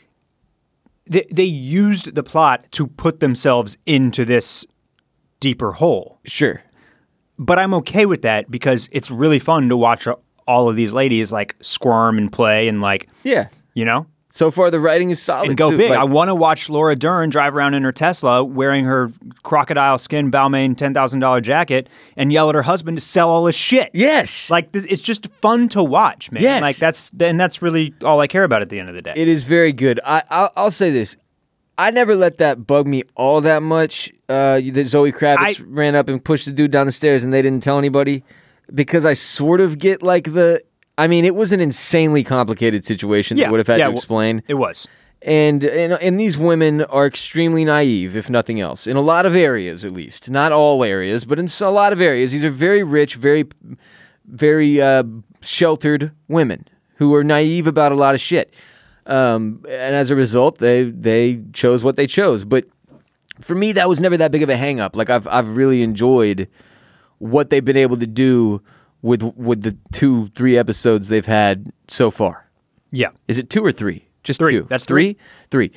they used the plot to put themselves into this deeper hole. Sure. But I'm okay with that because it's really fun to watch all of these ladies like squirm and play and like, yeah, you know? So far the writing is solid. And go too. big. I want to watch Laura Dern drive around in her Tesla wearing her crocodile skin Balmain $10,000 jacket and yell at her husband to sell all his shit. Yes. Like it's just fun to watch, man. Yes. Like that's really all I care about at the end of the day. It is very good. I'll say this. I never let that bug me all that much. That Zoe Kravitz ran up and pushed the dude down the stairs and they didn't tell anybody, because I sort of get like it was an insanely complicated situation that would have had to explain. It was. And these women are extremely naive, if nothing else, in a lot of areas at least. Not all areas, but in a lot of areas. These are very rich, very, very sheltered women who are naive about a lot of shit. And as a result, they chose what they chose. But for me, that was never that big of a hang-up. Like I've really enjoyed what they've been able to do with the 2-3 episodes they've had so far. Yeah. Is it 2 or 3? Just 3. 2. That's 3. 3.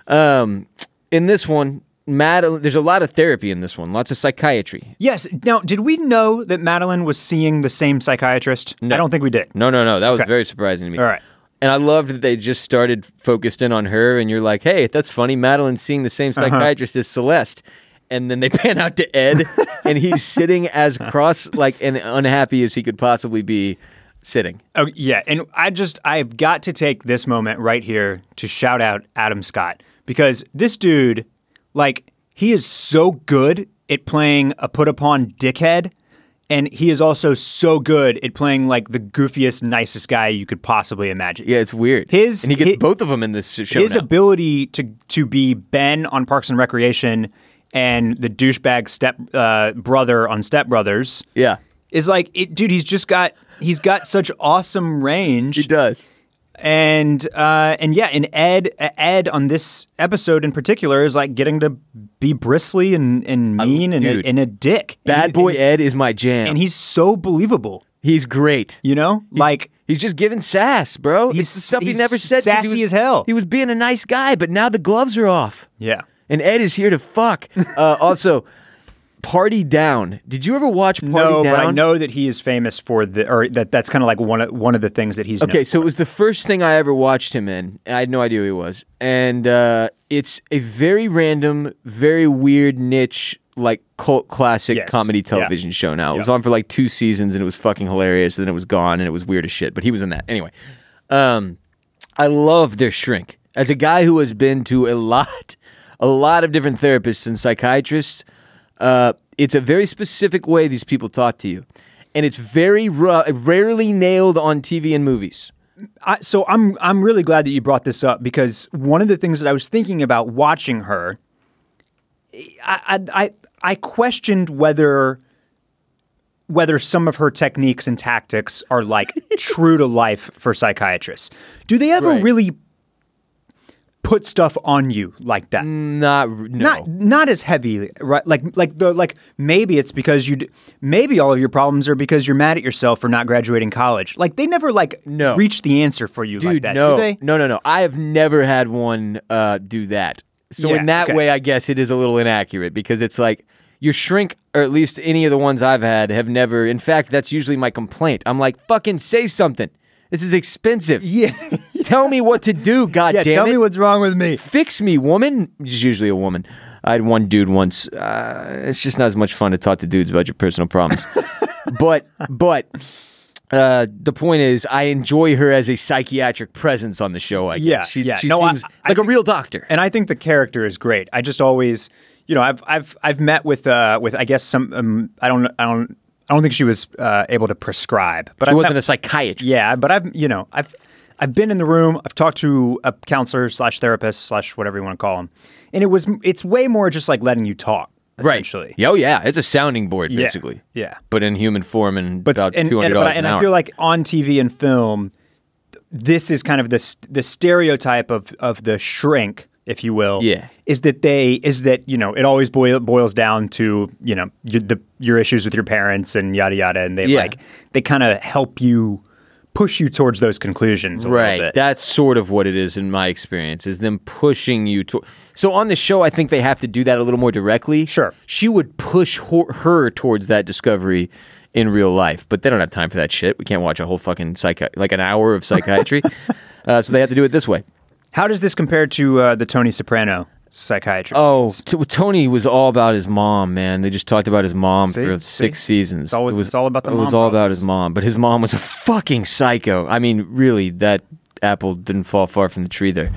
In this one, there's a lot of therapy in this one. Lots of psychiatry. Yes. Now, did we know that Madeline was seeing the same psychiatrist? No. I don't think we did. No. That was very surprising to me. All right. And I loved that they just started focused in on her, and you're like, hey, that's funny. Madeline's seeing the same psychiatrist as Celeste. And then they pan out to Ed, and he's sitting as cross, and unhappy as he could possibly be sitting. Oh, yeah. And I've got to take this moment right here to shout out Adam Scott, because this dude, he is so good at playing a put-upon dickhead, and he is also so good at playing, the goofiest, nicest guy you could possibly imagine. Yeah, it's weird. And he gets both of them in this show His now. ability to be Ben on Parks and Recreation and the douchebag brother on Step Brothers. Yeah. Is dude, he's got such awesome range. He does. And Ed on this episode in particular is getting to be bristly and mean and a dick. Bad boy Ed is my jam. And he's so believable. He's great. You know, like He's just giving sass, bro. It's the stuff he never said. Sassy as hell. He was being a nice guy, but now the gloves are off. Yeah. And Ed is here to fuck. Also, Party Down. Did you ever watch Party Down? No, but I know that he is famous for that's kind of like one of the things that he's okay. known So for. it was the first thing I ever watched him in. I had no idea who he was, and it's a very random, very weird niche, like cult classic Yes. comedy Yeah. television show. Now it was on for like 2 seasons, and it was fucking hilarious. And then it was gone, and it was weird as shit. But he was in that anyway. I love their shrink. As a guy who has been to a lot of different therapists and psychiatrists, it's a very specific way these people talk to you, and it's very rarely nailed on TV and movies. So I'm really glad that you brought this up, because one of the things that I was thinking about watching her, I questioned whether some of her techniques and tactics are like true to life for psychiatrists. Do they ever Right. really put stuff on you like that? Not as heavy, right? Like maybe it's because maybe all of your problems are because you're mad at yourself for not graduating college. Like they never reach the answer for you like that, no, do they? No. I have never had one do that. So Yeah, in that okay. way, I guess it is a little inaccurate, because it's like your shrink, or at least any of the ones I've had, have never. In fact, that's usually my complaint. I'm like, fucking say something. This is expensive. Yeah. Tell me what to do, God damn it. Tell me what's wrong with me. Fix me, woman. It's usually a woman. I had one dude once. It's just not as much fun to talk to dudes about your personal problems. but the point is, I enjoy her as a psychiatric presence on the show. I guess. Yeah. She No, seems like a real doctor. And I think the character is great. I just always, I've met with I guess some I don't think she was able to prescribe, but She wasn't a psychiatrist. Yeah, but I've been in the room. I've talked to a counselor / therapist / whatever you want to call him, and it's way more just like letting you talk, essentially. Right. Oh yeah, it's a sounding board basically. Yeah. But in human form and about $200 an I hour. feel like on TV and film, this is kind of the stereotype of the shrink, if you will. Yeah. Is that it always boils down to your issues with your parents and yada yada, and they kind of help you push you towards those conclusions a little Right. bit. That's sort of what it is in my experience, is them pushing you to. So on the show, I think they have to do that a little more directly. Sure. She would push her towards that discovery in real life, but they don't have time for that shit. We can't watch a whole fucking like an hour of psychiatry. So they have to do it this way. How does this compare to the Tony Soprano psychiatrist? Oh, Tony was all about his mom, man. They just talked about his mom for 6 seasons. It's all about the mom. It was all about his mom, but his mom was a fucking psycho. I mean, really, that apple didn't fall far from the tree there.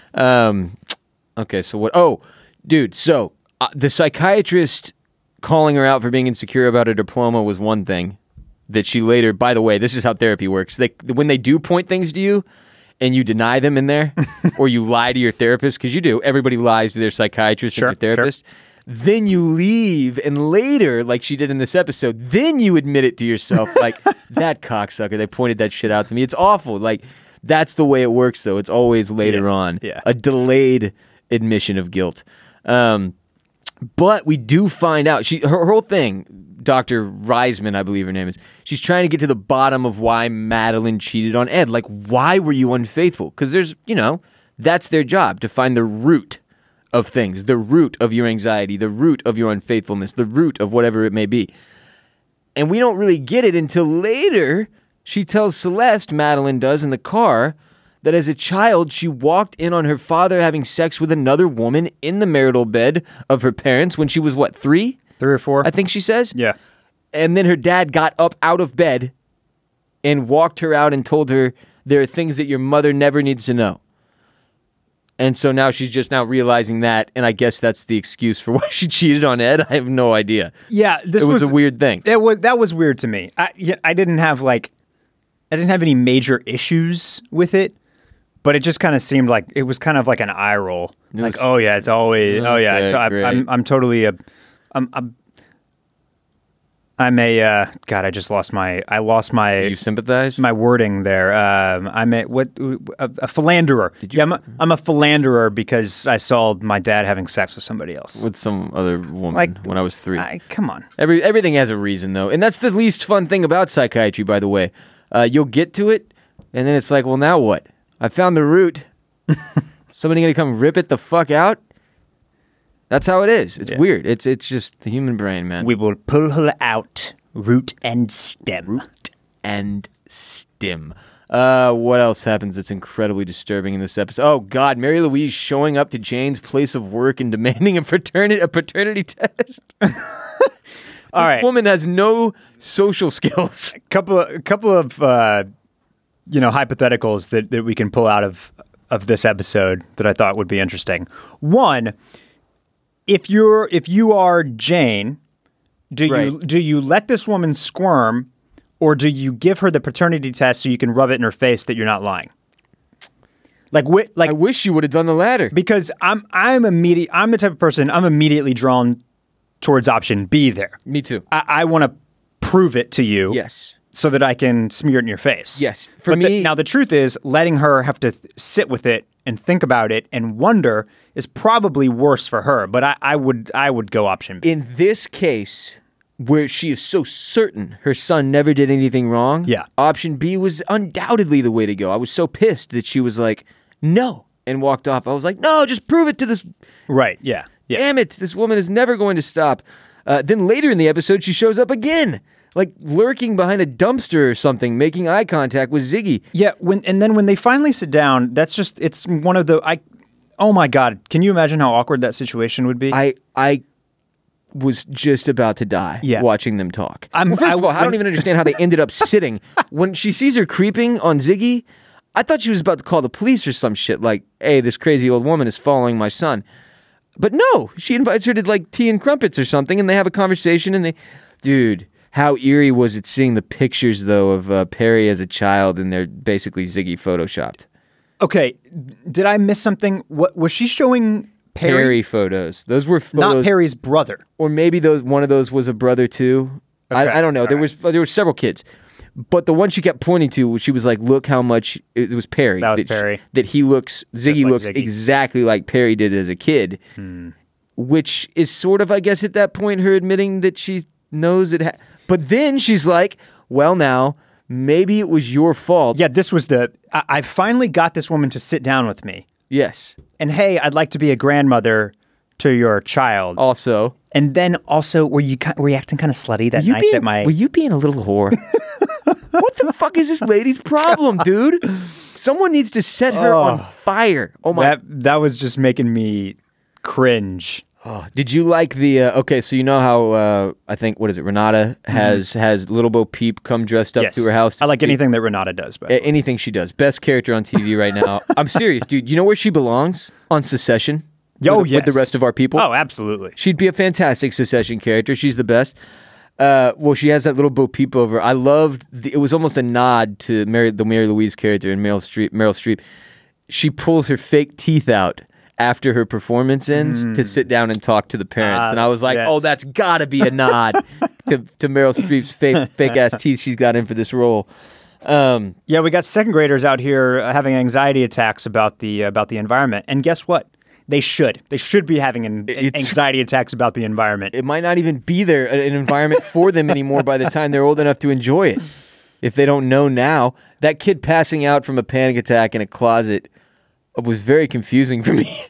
Okay, so what? Oh, dude, so the psychiatrist calling her out for being insecure about her diploma was one thing that she later, by the way, this is how therapy works. When they do point things to you, and you deny them in there, or you lie to your therapist, because you do. Everybody lies to their psychiatrist and their therapist. Then you leave, and later, like she did in this episode, then you admit it to yourself, like, that cocksucker, they pointed that shit out to me. It's awful. Like, that's the way it works, though. It's always later on. Yeah. A delayed admission of guilt. But we do find out, her whole thing, Dr. Reisman, I believe her name is, she's trying to get to the bottom of why Madeline cheated on Ed. Like, why were you unfaithful? Because there's, that's their job, to find the root of things, the root of your anxiety, the root of your unfaithfulness, the root of whatever it may be. And we don't really get it until later. She tells Celeste, Madeline does, in the car, that as a child, she walked in on her father having sex with another woman in the marital bed of her parents when she was, 3? 3 or 4? I think she says. Yeah. And then her dad got up out of bed and walked her out and told her there are things that your mother never needs to know. And so now she's just now realizing that, and I guess that's the excuse for why she cheated on Ed. I have no idea. Yeah, It was a weird thing. That was weird to me. I didn't have any major issues with it, but it just kind of seemed like it was kind of like an eye roll. Like, oh yeah, it's always, Okay, great. I'm totally God, I lost my You sympathize? my wording there. I'm a philanderer. I'm a philanderer because I saw my dad having sex with somebody else. With some other woman when I was 3. Come on. Everything has a reason, though. And that's the least fun thing about psychiatry, by the way. You'll get to it, and then it's like, well, now what? I found the root. Somebody going to come rip it the fuck out? That's how it is. It's weird. It's just the human brain, man. We will pull her out, root and stem. Root and stem. What else happens that's incredibly disturbing in this episode? Oh, God, Mary Louise showing up to Jane's place of work and demanding a paternity test. All right. This woman has no social skills. A couple of hypotheticals that we can pull out of this episode that I thought would be interesting. One, if you are Jane, do you let this woman squirm, or do you give her the paternity test so you can rub it in her face that you're not lying? I wish you would have done the latter. Because I'm the type of person, I'm immediately drawn towards option B there. Me too. I want to prove it to you. Yes. So that I can smear it in your face. Yes. Now the truth is, letting her have to sit with it and think about it and wonder is probably worse for her. But I would go option B. In this case, where she is so certain her son never did anything wrong, option B was undoubtedly the way to go. I was so pissed that she was like, no, and walked off. I was like, no, just prove it to this. Right, yeah. Damn it, this woman is never going to stop. Then later in the episode, she shows up again, like lurking behind a dumpster or something, making eye contact with Ziggy. Yeah, when they finally sit down, it's one of the, oh my God, can you imagine how awkward that situation would be? I was just about to die watching them talk. First of all, I don't even understand how they ended up sitting. When she sees her creeping on Ziggy, I thought she was about to call the police or some shit, like, hey, this crazy old woman is following my son. But no, she invites her to like tea and crumpets or something, and they have a conversation, and dude, how eerie was it seeing the pictures, though, of Perry as a child, and they're basically Ziggy photoshopped. Okay, did I miss something? What was she showing? Perry photos. Those were photos, not Perry's brother, or maybe one of those was a brother too. Okay. I don't know. There were several kids, but the one she kept pointing to, she was like, "Look how much it was Perry." That was Perry. Ziggy looks exactly like Perry did as a kid, which is sort of, I guess, at that point, her admitting that she knows it. But then she's like, "Well, now maybe it was your fault." Yeah, this was I finally got this woman to sit down with me. Yes. And hey, I'd like to be a grandmother to your child. Also. And then also, were you acting kind of slutty that night? Were you being a little whore? What the fuck is this lady's problem, dude? Someone needs to set her on fire. Oh my! That was just making me cringe. Oh, did you like the? Okay, so you know how I think Renata has Little Bo Peep come dressed up to her house. I like anything that Renata does. Anything she does, best character on TV right now. I'm serious, dude. You know where she belongs? On Secession. With the rest of our people. Oh, absolutely. She'd be a fantastic Secession character. She's the best. Well, she has that Little Bo Peep over. I loved. It was almost a nod to the Mary Louise character in Meryl Streep. She pulls her fake teeth out after her performance ends to sit down and talk to the parents. And I was like, yes. Oh, that's got to be a nod to Meryl Streep's fake-ass teeth she's got in for this role. Yeah, we got second graders out here having anxiety attacks about the environment. And guess what? They should. They should be having anxiety attacks about the environment. It might not even be there, an environment for them anymore by the time they're old enough to enjoy it. If they don't know now. That kid passing out from a panic attack in a closet was very confusing for me.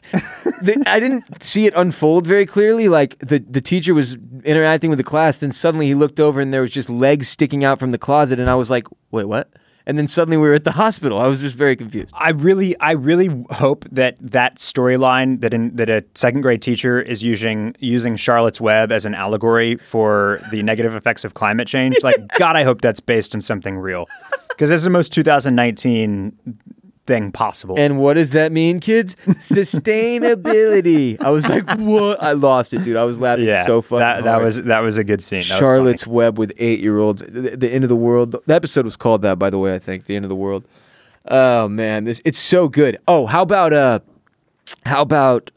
I didn't see it unfold very clearly. Like the teacher was interacting with the class, then suddenly he looked over and there was just legs sticking out from the closet, and I was like, wait, what? And then suddenly we were at the hospital. I was just very confused. I really hope that storyline that a second grade teacher is using Charlotte's Web as an allegory for the negative effects of climate change. Like, God, I hope that's based on something real, because it's the most 2019 thing possible. And what does that mean, kids? Sustainability. I was like, what? I lost it, dude. I was laughing so fucking hard. That was a good scene. Charlotte's Web with 8-year-olds. The end of the world. The episode was called that, by the way, I think. The end of the world. Oh, man. It's so good. Oh, how about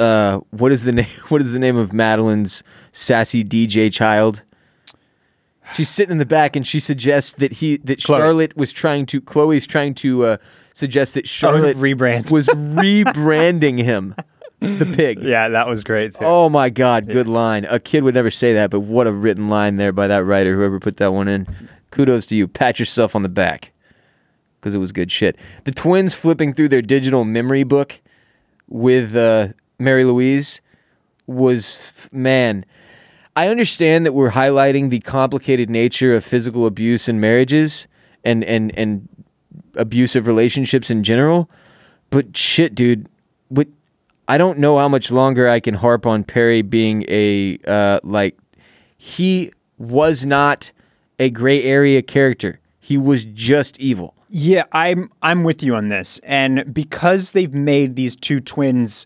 what is the name of Madeline's sassy DJ child? She's sitting in the back, and she suggests that Chloe. Charlotte was Chloe's trying to suggest that Charlotte rebrand. was rebranding him, the pig. Yeah, that was great too. Oh my God, good line. A kid would never say that, but what a written line there by that writer, whoever put that one in. Kudos to you. Pat yourself on the back, because it was good shit. The twins flipping through their digital memory book with Mary Louise was, man, I understand that we're highlighting the complicated nature of physical abuse in marriages and abusive relationships in general, but shit, dude, I don't know how much longer I can harp on Perry being he was not a gray area character. He was just evil. Yeah, I'm with you on this. And because they've made these two twins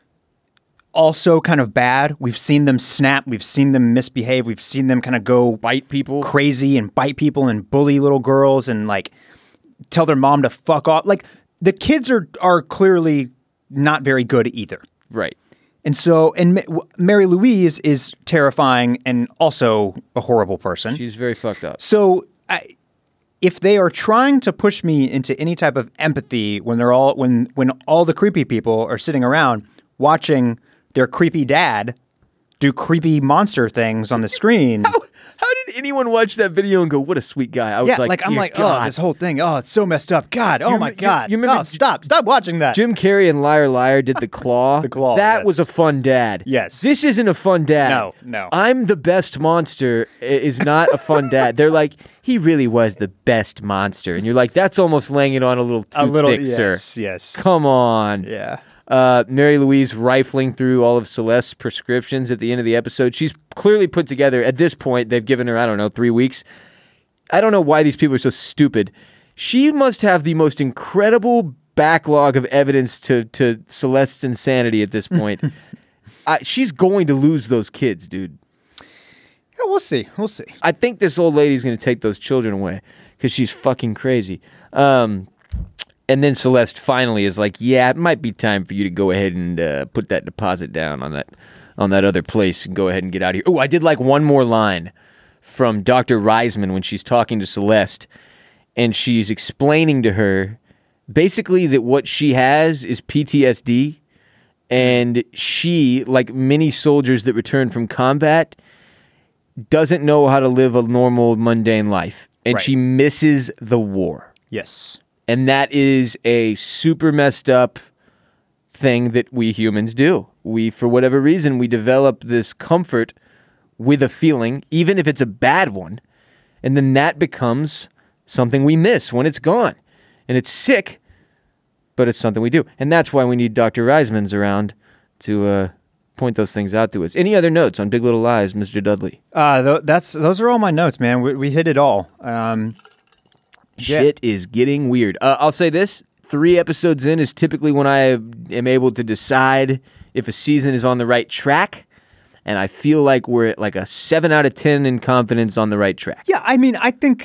also kind of bad, we've seen them snap, we've seen them misbehave, we've seen them kind of go Bite people. crazy and bite people and bully little girls and like tell their mom to fuck off. Like the kids are clearly not very good either. Right. And so, Mary Louise is terrifying and also a horrible person. She's very fucked up. So, if they are trying to push me into any type of empathy when when all the creepy people are sitting around watching their creepy dad do creepy monster things on the screen. How did anyone watch that video and go, what a sweet guy? I was I'm like, oh, this whole thing, oh, it's so messed up. God, oh my God. You remember stop watching that. Jim Carrey and Liar Liar did The Claw? The Claw, That yes. was a fun dad. Yes. This isn't a fun dad. No. I'm the best monster is not a fun dad. They're like, he really was the best monster. And you're like, that's almost laying it on a little too thick, sir. Yes. Come on. Yeah. Mary Louise rifling through all of Celeste's prescriptions at the end of the episode. She's clearly put together, at this point, they've given her, 3 weeks. I don't know why these people are so stupid. She must have the most incredible backlog of evidence to Celeste's insanity at this point. She's going to lose those kids, dude. Yeah, we'll see. I think this old lady's going to take those children away because she's fucking crazy. And then Celeste finally is like, yeah, it might be time for you to go ahead and put that deposit down on that other place and go ahead and get out of here. Oh, I did like one more line from Dr. Reisman when she's talking to Celeste, and she's explaining to her basically that what she has is PTSD, and she, like many soldiers that return from combat, doesn't know how to live a normal, mundane life, and Right. she misses the war. Yes. And that is a super messed up thing that we humans do. We, for whatever reason, we develop this comfort with a feeling, even if it's a bad one, and then that becomes something we miss when it's gone. And it's sick, but it's something we do. And that's why we need Dr. Reisman's around to point those things out to us. Any other notes on Big Little Lies, Mr. Dudley? Those are all my notes, man. We hit it all. Shit is getting weird. I'll say this. 3 episodes in is typically when I am able to decide if a season is on the right track. And I feel like we're at like a 7 out of 10 in confidence on the right track. Yeah, I mean, I think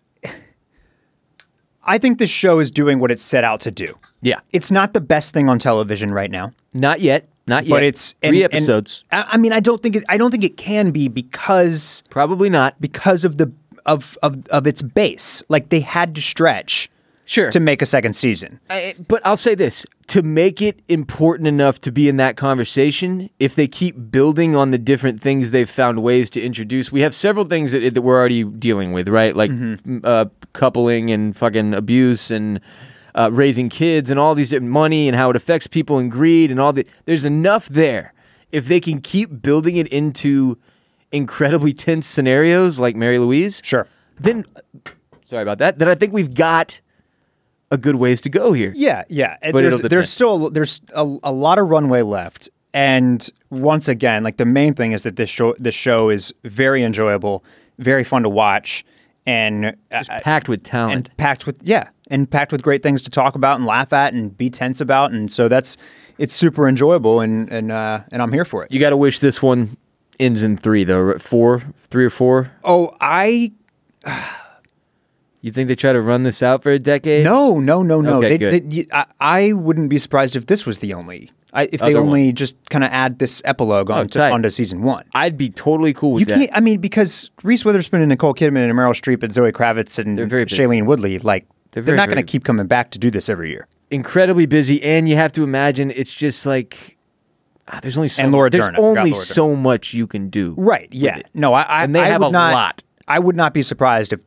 this show is doing what it's set out to do. Yeah. It's not the best thing on television right now, Not yet. Not yet. but it's 3 episodes. I mean, I don't think it can be because Probably not. of the of its base. Like they had to stretch Sure. to make a second season. But I'll say this. To make it important enough to be in that conversation, if they keep building on the different things they've found ways to introduce, we have several things that we're already dealing with, right? Like coupling and fucking abuse and raising kids and all these different money and how it affects people and greed and all the. There's enough there. If they can keep building it into incredibly tense scenarios like Mary Louise, Sure. then, sorry about that, then I think we've got a good ways to go here. Yeah. And But it'll there's still a lot of runway left. And once again, like the main thing is that this show is very enjoyable, very fun to watch, and Packed with talent. and packed with great things to talk about and laugh at and be tense about. And so it's super enjoyable, and I'm here for it. You got to wish this one ends in 3, though. 4, 3 or 4. Oh, You think they try to run this out for a decade? No. Okay, good. I wouldn't be surprised if this was the only. If they Other only one. just kind of add this epilogue tight. onto season 1. I'd be totally cool with You that. can't. I mean, because Reese Witherspoon and Nicole Kidman and Meryl Streep and Zoe Kravitz and They're very busy. Shailene Woodley, like they're very, not going very- to keep coming back to do this every year. Incredibly busy, and you have to imagine it's just like there's only so And Laura there's Dern, I forgot only Laura Dern. so much you can do. Right. Yeah. it. No. I. And they I have would a not, lot. I would not be surprised if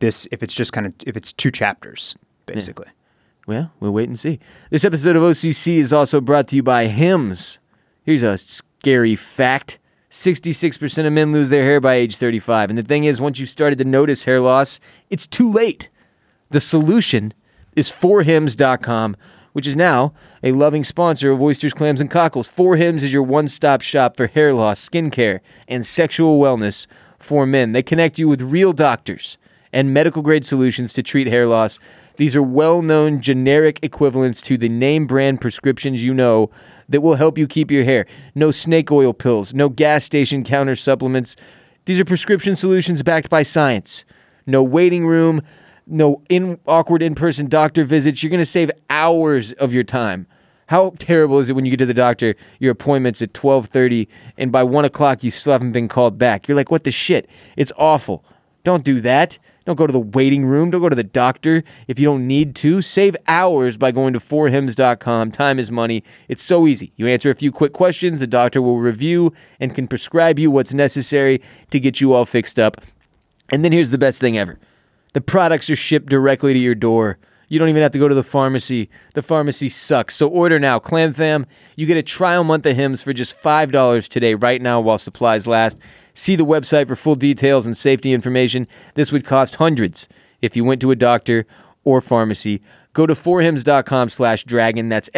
it's 2 chapters basically. Well, we'll wait and see. This episode of OCC is also brought to you by Hims. Here's a scary fact. 66% of men lose their hair by age 35. And the thing is, once you've started to notice hair loss, it's too late. The solution is 4hims.com, which is now a loving sponsor of Oysters, Clams, and Cockles. 4hims is your one-stop shop for hair loss, skincare, and sexual wellness for men. They connect you with real doctors and medical-grade solutions to treat hair loss. These are well-known generic equivalents to the name brand prescriptions you know that will help you keep your hair. No snake oil pills, no gas station counter supplements. These are prescription solutions backed by science. No waiting room, no awkward in-person doctor visits. You're going to save hours of your time. How terrible is it when you get to the doctor, your appointment's at 12:30, and by 1 o'clock you still haven't been called back? You're like, what the shit? It's awful. Don't do that. Don't go to the waiting room. Don't go to the doctor if you don't need to. Save hours by going to 4hims.com. Time is money. It's so easy. You answer a few quick questions. The doctor will review and can prescribe you what's necessary to get you all fixed up. And then here's the best thing ever. The products are shipped directly to your door. You don't even have to go to the pharmacy. The pharmacy sucks. So order now. Clam Fam, you get a trial month of Hims for just $5 today, right now while supplies last. See the website for full details and safety information. This would cost hundreds if you went to a doctor or pharmacy. Go to 4hims.com/dragon. That's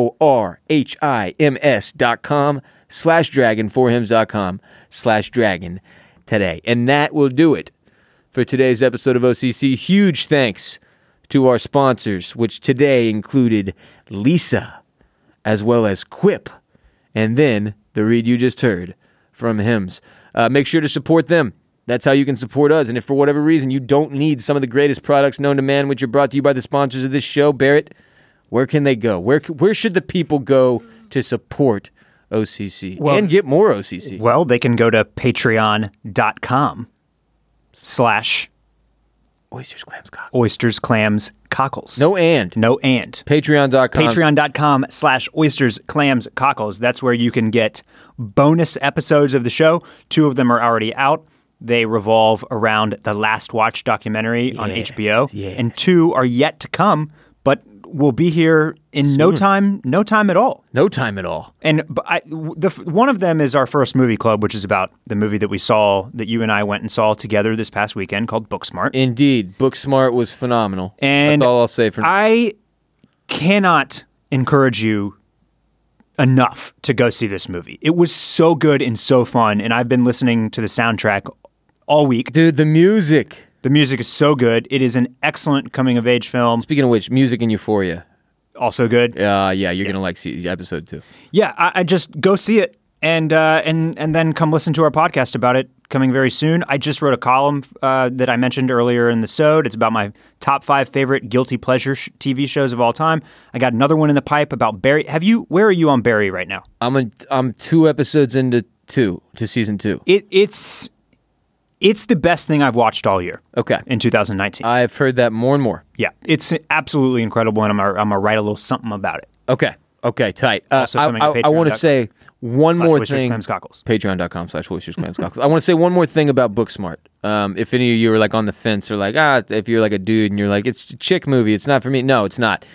FORHIMS.com/dragon. 4hims.com/dragon today. And that will do it for today's episode of OCC. Huge thanks to our sponsors, which today included Lisa, as well as Quip, and then the read you just heard from Hims. Make sure to support them. That's how you can support us. And if for whatever reason you don't need some of the greatest products known to man, which are brought to you by the sponsors of this show, Barrett, where can they go? Where should the people go to support OCC and get more OCC? Well, they can go to patreon.com/ Oysters, Clams, Cockles. Oysters, Clams, Cockles. No and. No and. Patreon.com. Patreon.com/Oysters, Clams, Cockles. That's where you can get bonus episodes of the show. 2 of them are already out. They revolve around the Last Watch documentary on HBO. yes. And 2 are yet to come, but will be here in no time at all. No time at all. And one of them is our first movie club, which is about the movie that we saw, that you and I went and saw together this past weekend, called Booksmart. Indeed. Booksmart was phenomenal. And that's all I'll say for now. I cannot encourage you enough to go see this movie. It was so good and so fun, and I've been listening to the soundtrack all week. Dude, the music. The music is so good. It is an excellent coming-of-age film. Speaking of which, music and Euphoria. Also good. Yeah, you're going to like episode 2. Yeah, I just go see it and then come listen to our podcast about it coming very soon. I just wrote a column that I mentioned earlier in the sode. It's about my top 5 favorite guilty pleasure TV shows of all time. I got another one in the pipe about Barry. Where are you on Barry right now? I'm 2 episodes into season 2. It's the best thing I've watched all year. Okay. In 2019. I've heard that more and more. Yeah, it's absolutely incredible, and I'm gonna write a little something about it. Okay, tight. Also coming to I want to say one more Oysters, thing. Clams, Cockles. Patreon.com/Oysters, Clams, Cockles. I want to say one more thing about Booksmart. If any of you are like on the fence or like, if you're like a dude and you're like, it's a chick movie, it's not for me. No, it's not.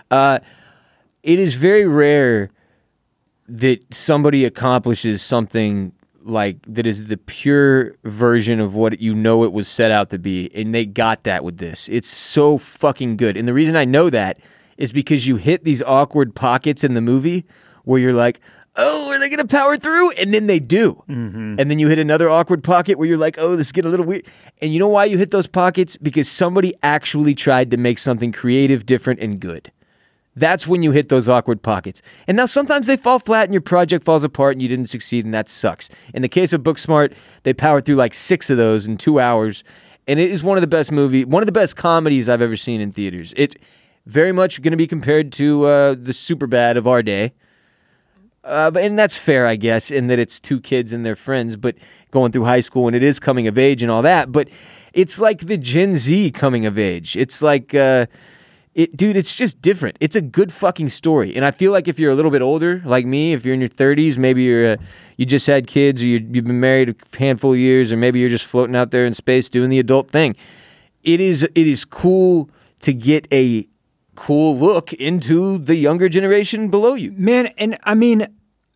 It is very rare that somebody accomplishes something like that is the pure version of what you know it was set out to be, and they got that with this. It's so fucking good. And the reason I know that is because you hit these awkward pockets in the movie where you're like, oh, are they going to power through? And then they do. Mm-hmm. And then you hit another awkward pocket where you're like, oh, this is getting a little weird. And you know why you hit those pockets? Because somebody actually tried to make something creative, different, and good. That's when you hit those awkward pockets. And now sometimes they fall flat and your project falls apart and you didn't succeed, and that sucks. In the case of Booksmart, they powered through like 6 of those in 2 hours, and it is one of the best comedies I've ever seen in theaters. It's very much going to be compared to the Superbad of our day. And that's fair, I guess, in that it's two kids and their friends, but going through high school, and it is coming of age and all that. But it's like the Gen Z coming of age. It's like, dude, it's just different. It's a good fucking story. And I feel like if you're a little bit older, like me, if you're in your 30s, maybe you just had kids, or you've been married a handful of years, or maybe you're just floating out there in space doing the adult thing. It is cool to get a cool look into the younger generation below you, man. And I mean,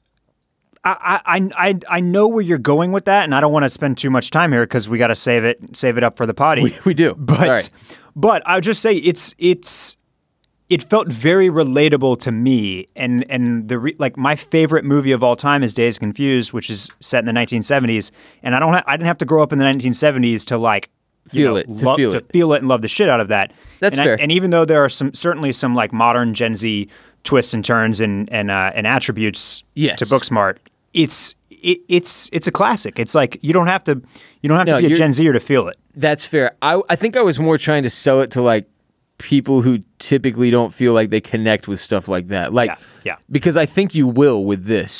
I know where you're going with that, and I don't want to spend too much time here because we got to save it up for the potty. We do, but I would just say it felt very relatable to me, and like my favorite movie of all time is Dazed and Confused, which is set in the 1970s, and I didn't have to grow up in the 1970s to like. Feel it and love the shit out of that. That's fair. And even though there are certainly some like modern Gen Z twists and turns and attributes to Booksmart, it's a classic. It's like you don't have to be a Gen Zer to feel it. That's fair. I think I was more trying to sell it to like people who typically don't feel like they connect with stuff like that. Like, yeah. Because I think you will with this.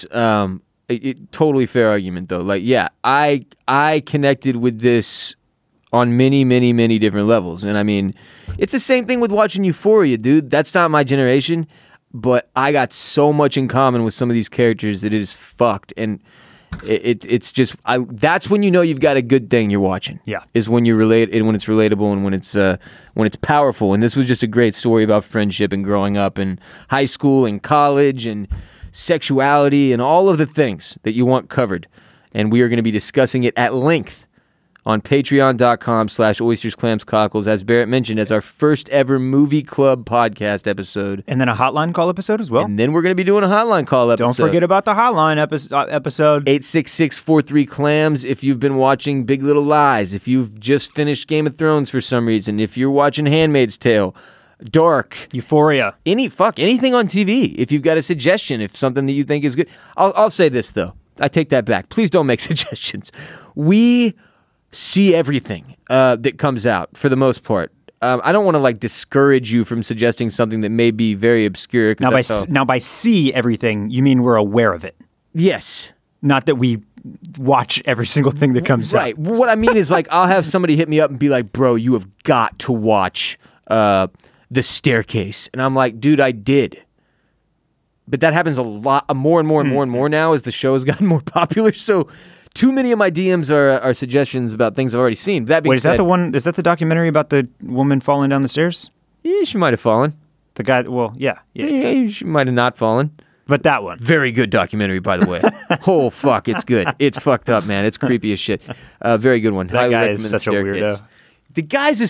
Totally fair argument though. Like, yeah, I connected with this on many, many, many different levels. And I mean, it's the same thing with watching Euphoria, dude. That's not my generation, but I got so much in common with some of these characters that it is fucked. And it's just, that's when you know you've got a good thing you're watching. Yeah. Is when you relate, and when it's relatable, and when it's powerful. And this was just a great story about friendship and growing up and high school and college and sexuality and all of the things that you want covered. And we are going to be discussing it at length on patreon.com/oystersclamscockles, as Barrett mentioned, as our first ever movie club podcast episode. And then a hotline call episode as well. And then we're going to be doing a hotline call episode. Don't forget about the hotline episode. 866-43-CLAMS if you've been watching Big Little Lies, if you've just finished Game of Thrones for some reason, if you're watching Handmaid's Tale, Dark, Euphoria, anything on TV, if you've got a suggestion, if something that you think is good. I'll say this, though. I take that back. Please don't make suggestions. We see everything that comes out for the most part. I don't want to like discourage you from suggesting something that may be very obscure. Now by see everything, you mean we're aware of it? Yes. Not that we watch every single thing that comes out. Right. What I mean is like I'll have somebody hit me up and be like, bro, you have got to watch The Staircase. And I'm like, dude, I did. But that happens a lot, more and more and more and more now as the show has gotten more popular. So too many of my DMs are suggestions about things I've already seen. That being said, that the one? Is that the documentary about the woman falling down the stairs? Yeah, she might have fallen. The guy, well, yeah. She might have not fallen. But that one. Very good documentary, by the way. Oh, fuck, it's good. It's fucked up, man. It's creepy as shit. Very good one. That guy is such a weirdo. The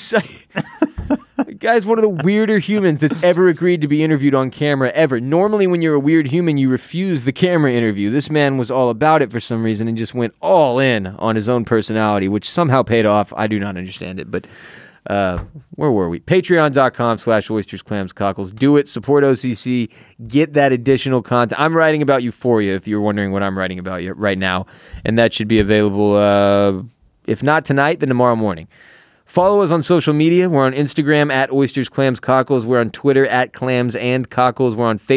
guy's one of the weirder humans that's ever agreed to be interviewed on camera, ever. Normally, when you're a weird human, you refuse the camera interview. This man was all about it for some reason and just went all in on his own personality, which somehow paid off. I do not understand it, but where were we? Patreon.com/oystersclamscockles. Do it. Support OCC. Get that additional content. I'm writing about Euphoria, if you're wondering what I'm writing about right now, and that should be available, if not tonight, then tomorrow morning. Follow us on social media. We're on Instagram at oystersclamscockles. We're on Twitter at clamsandcockles. We're on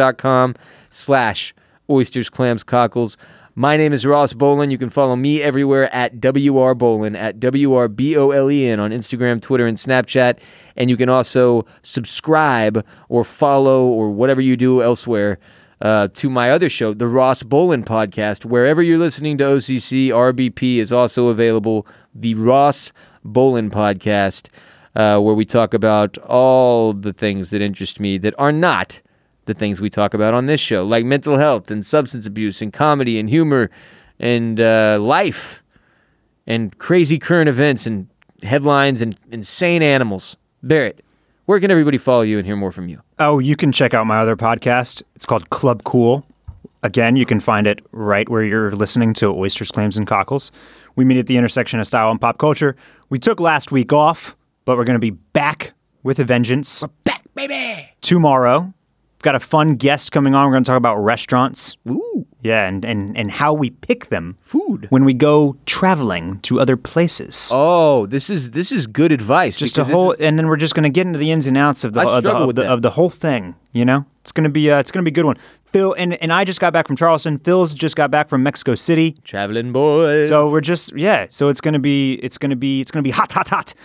Facebook.com/oystersclamscockles. My name is Ross Bolin. You can follow me everywhere at WRBolin, at WRBOLEN on Instagram, Twitter, and Snapchat. And you can also subscribe or follow or whatever you do elsewhere to my other show, the Ross Bolin Podcast. Wherever you're listening to OCC, RBP is also available. The Ross Bolin Podcast, where we talk about all the things that interest me that are not the things we talk about on this show, like mental health and substance abuse and comedy and humor and life and crazy current events and headlines and insane animals. Barrett, where can everybody follow you and hear more from you? Oh, you can check out my other podcast. It's called Club Cool. Again, you can find it right where you're listening to Oysters, Clams, and Cockles. We meet at the intersection of style and pop culture. We took last week off, but we're going to be back with a vengeance. We're back, baby! Tomorrow. We've got a fun guest coming on. We're going to talk about restaurants. Ooh. Yeah, and how we pick them. Food. When we go traveling to other places. Oh, this is good advice. Just a whole, and then we're just going to get into the ins and outs of the whole thing. You know, it's going to be a good one. Phil and I just got back from Charleston. Phil's just got back from Mexico City. Traveling boys. So we're just So it's going to be hot.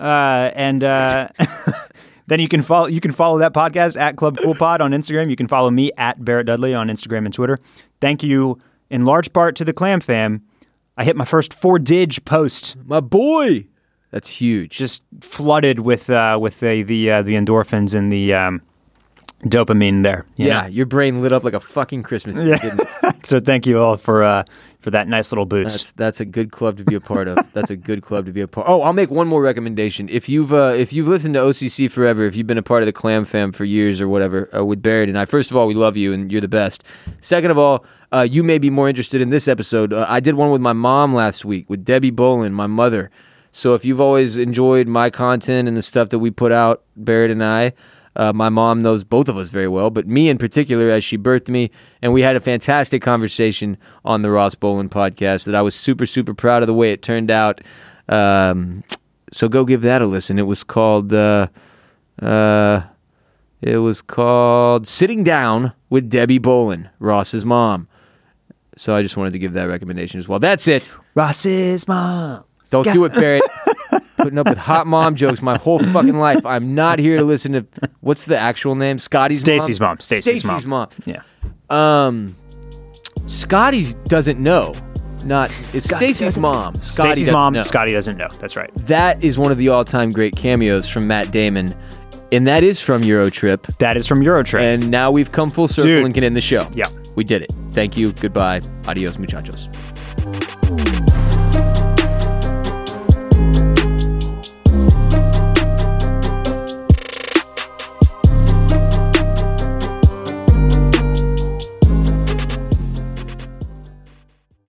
Then you can follow that podcast at Club Cool Pod on Instagram. You can follow me at Barrett Dudley on Instagram and Twitter. Thank you in large part to the Clam Fam. I hit my first 4-dig post. My boy. That's huge. Just flooded with the endorphins and the dopamine there. You know? Your brain lit up like a fucking Christmas tree, didn't it? So thank you all for that nice little boost. That's a good club to be a part of. That's a good club to be a part. Oh, I'll make one more recommendation. If you've listened to OCC forever, if you've been a part of the Clam Fam for years or whatever, with Barrett and I, first of all, we love you and you're the best. Second of all, you may be more interested in this episode. I did one with my mom last week with Debbie Bolin, my mother. So if you've always enjoyed my content and the stuff that we put out, Barrett and I, my mom knows both of us very well, but me in particular, as she birthed me, and we had a fantastic conversation on the Ross Bolin podcast that I was super, super proud of the way it turned out. So go give that a listen. It was called Sitting Down with Debbie Bolin, Ross's mom. So I just wanted to give that recommendation as well. That's it. Ross's mom. Don't do it, Barrett. Putting up with hot mom jokes my whole fucking life. I'm not here to listen to, what's the actual name? Stacy's mom. Stacy's mom. Yeah. Scotty doesn't know. It's Stacy's mom. Stacy's mom. Know. Scotty doesn't know. That's right. That is one of the all-time great cameos from Matt Damon. And that is from Eurotrip. That is from Eurotrip. And now we've come full circle and can end the show. Yeah. We did it. Thank you. Goodbye. Adios, muchachos.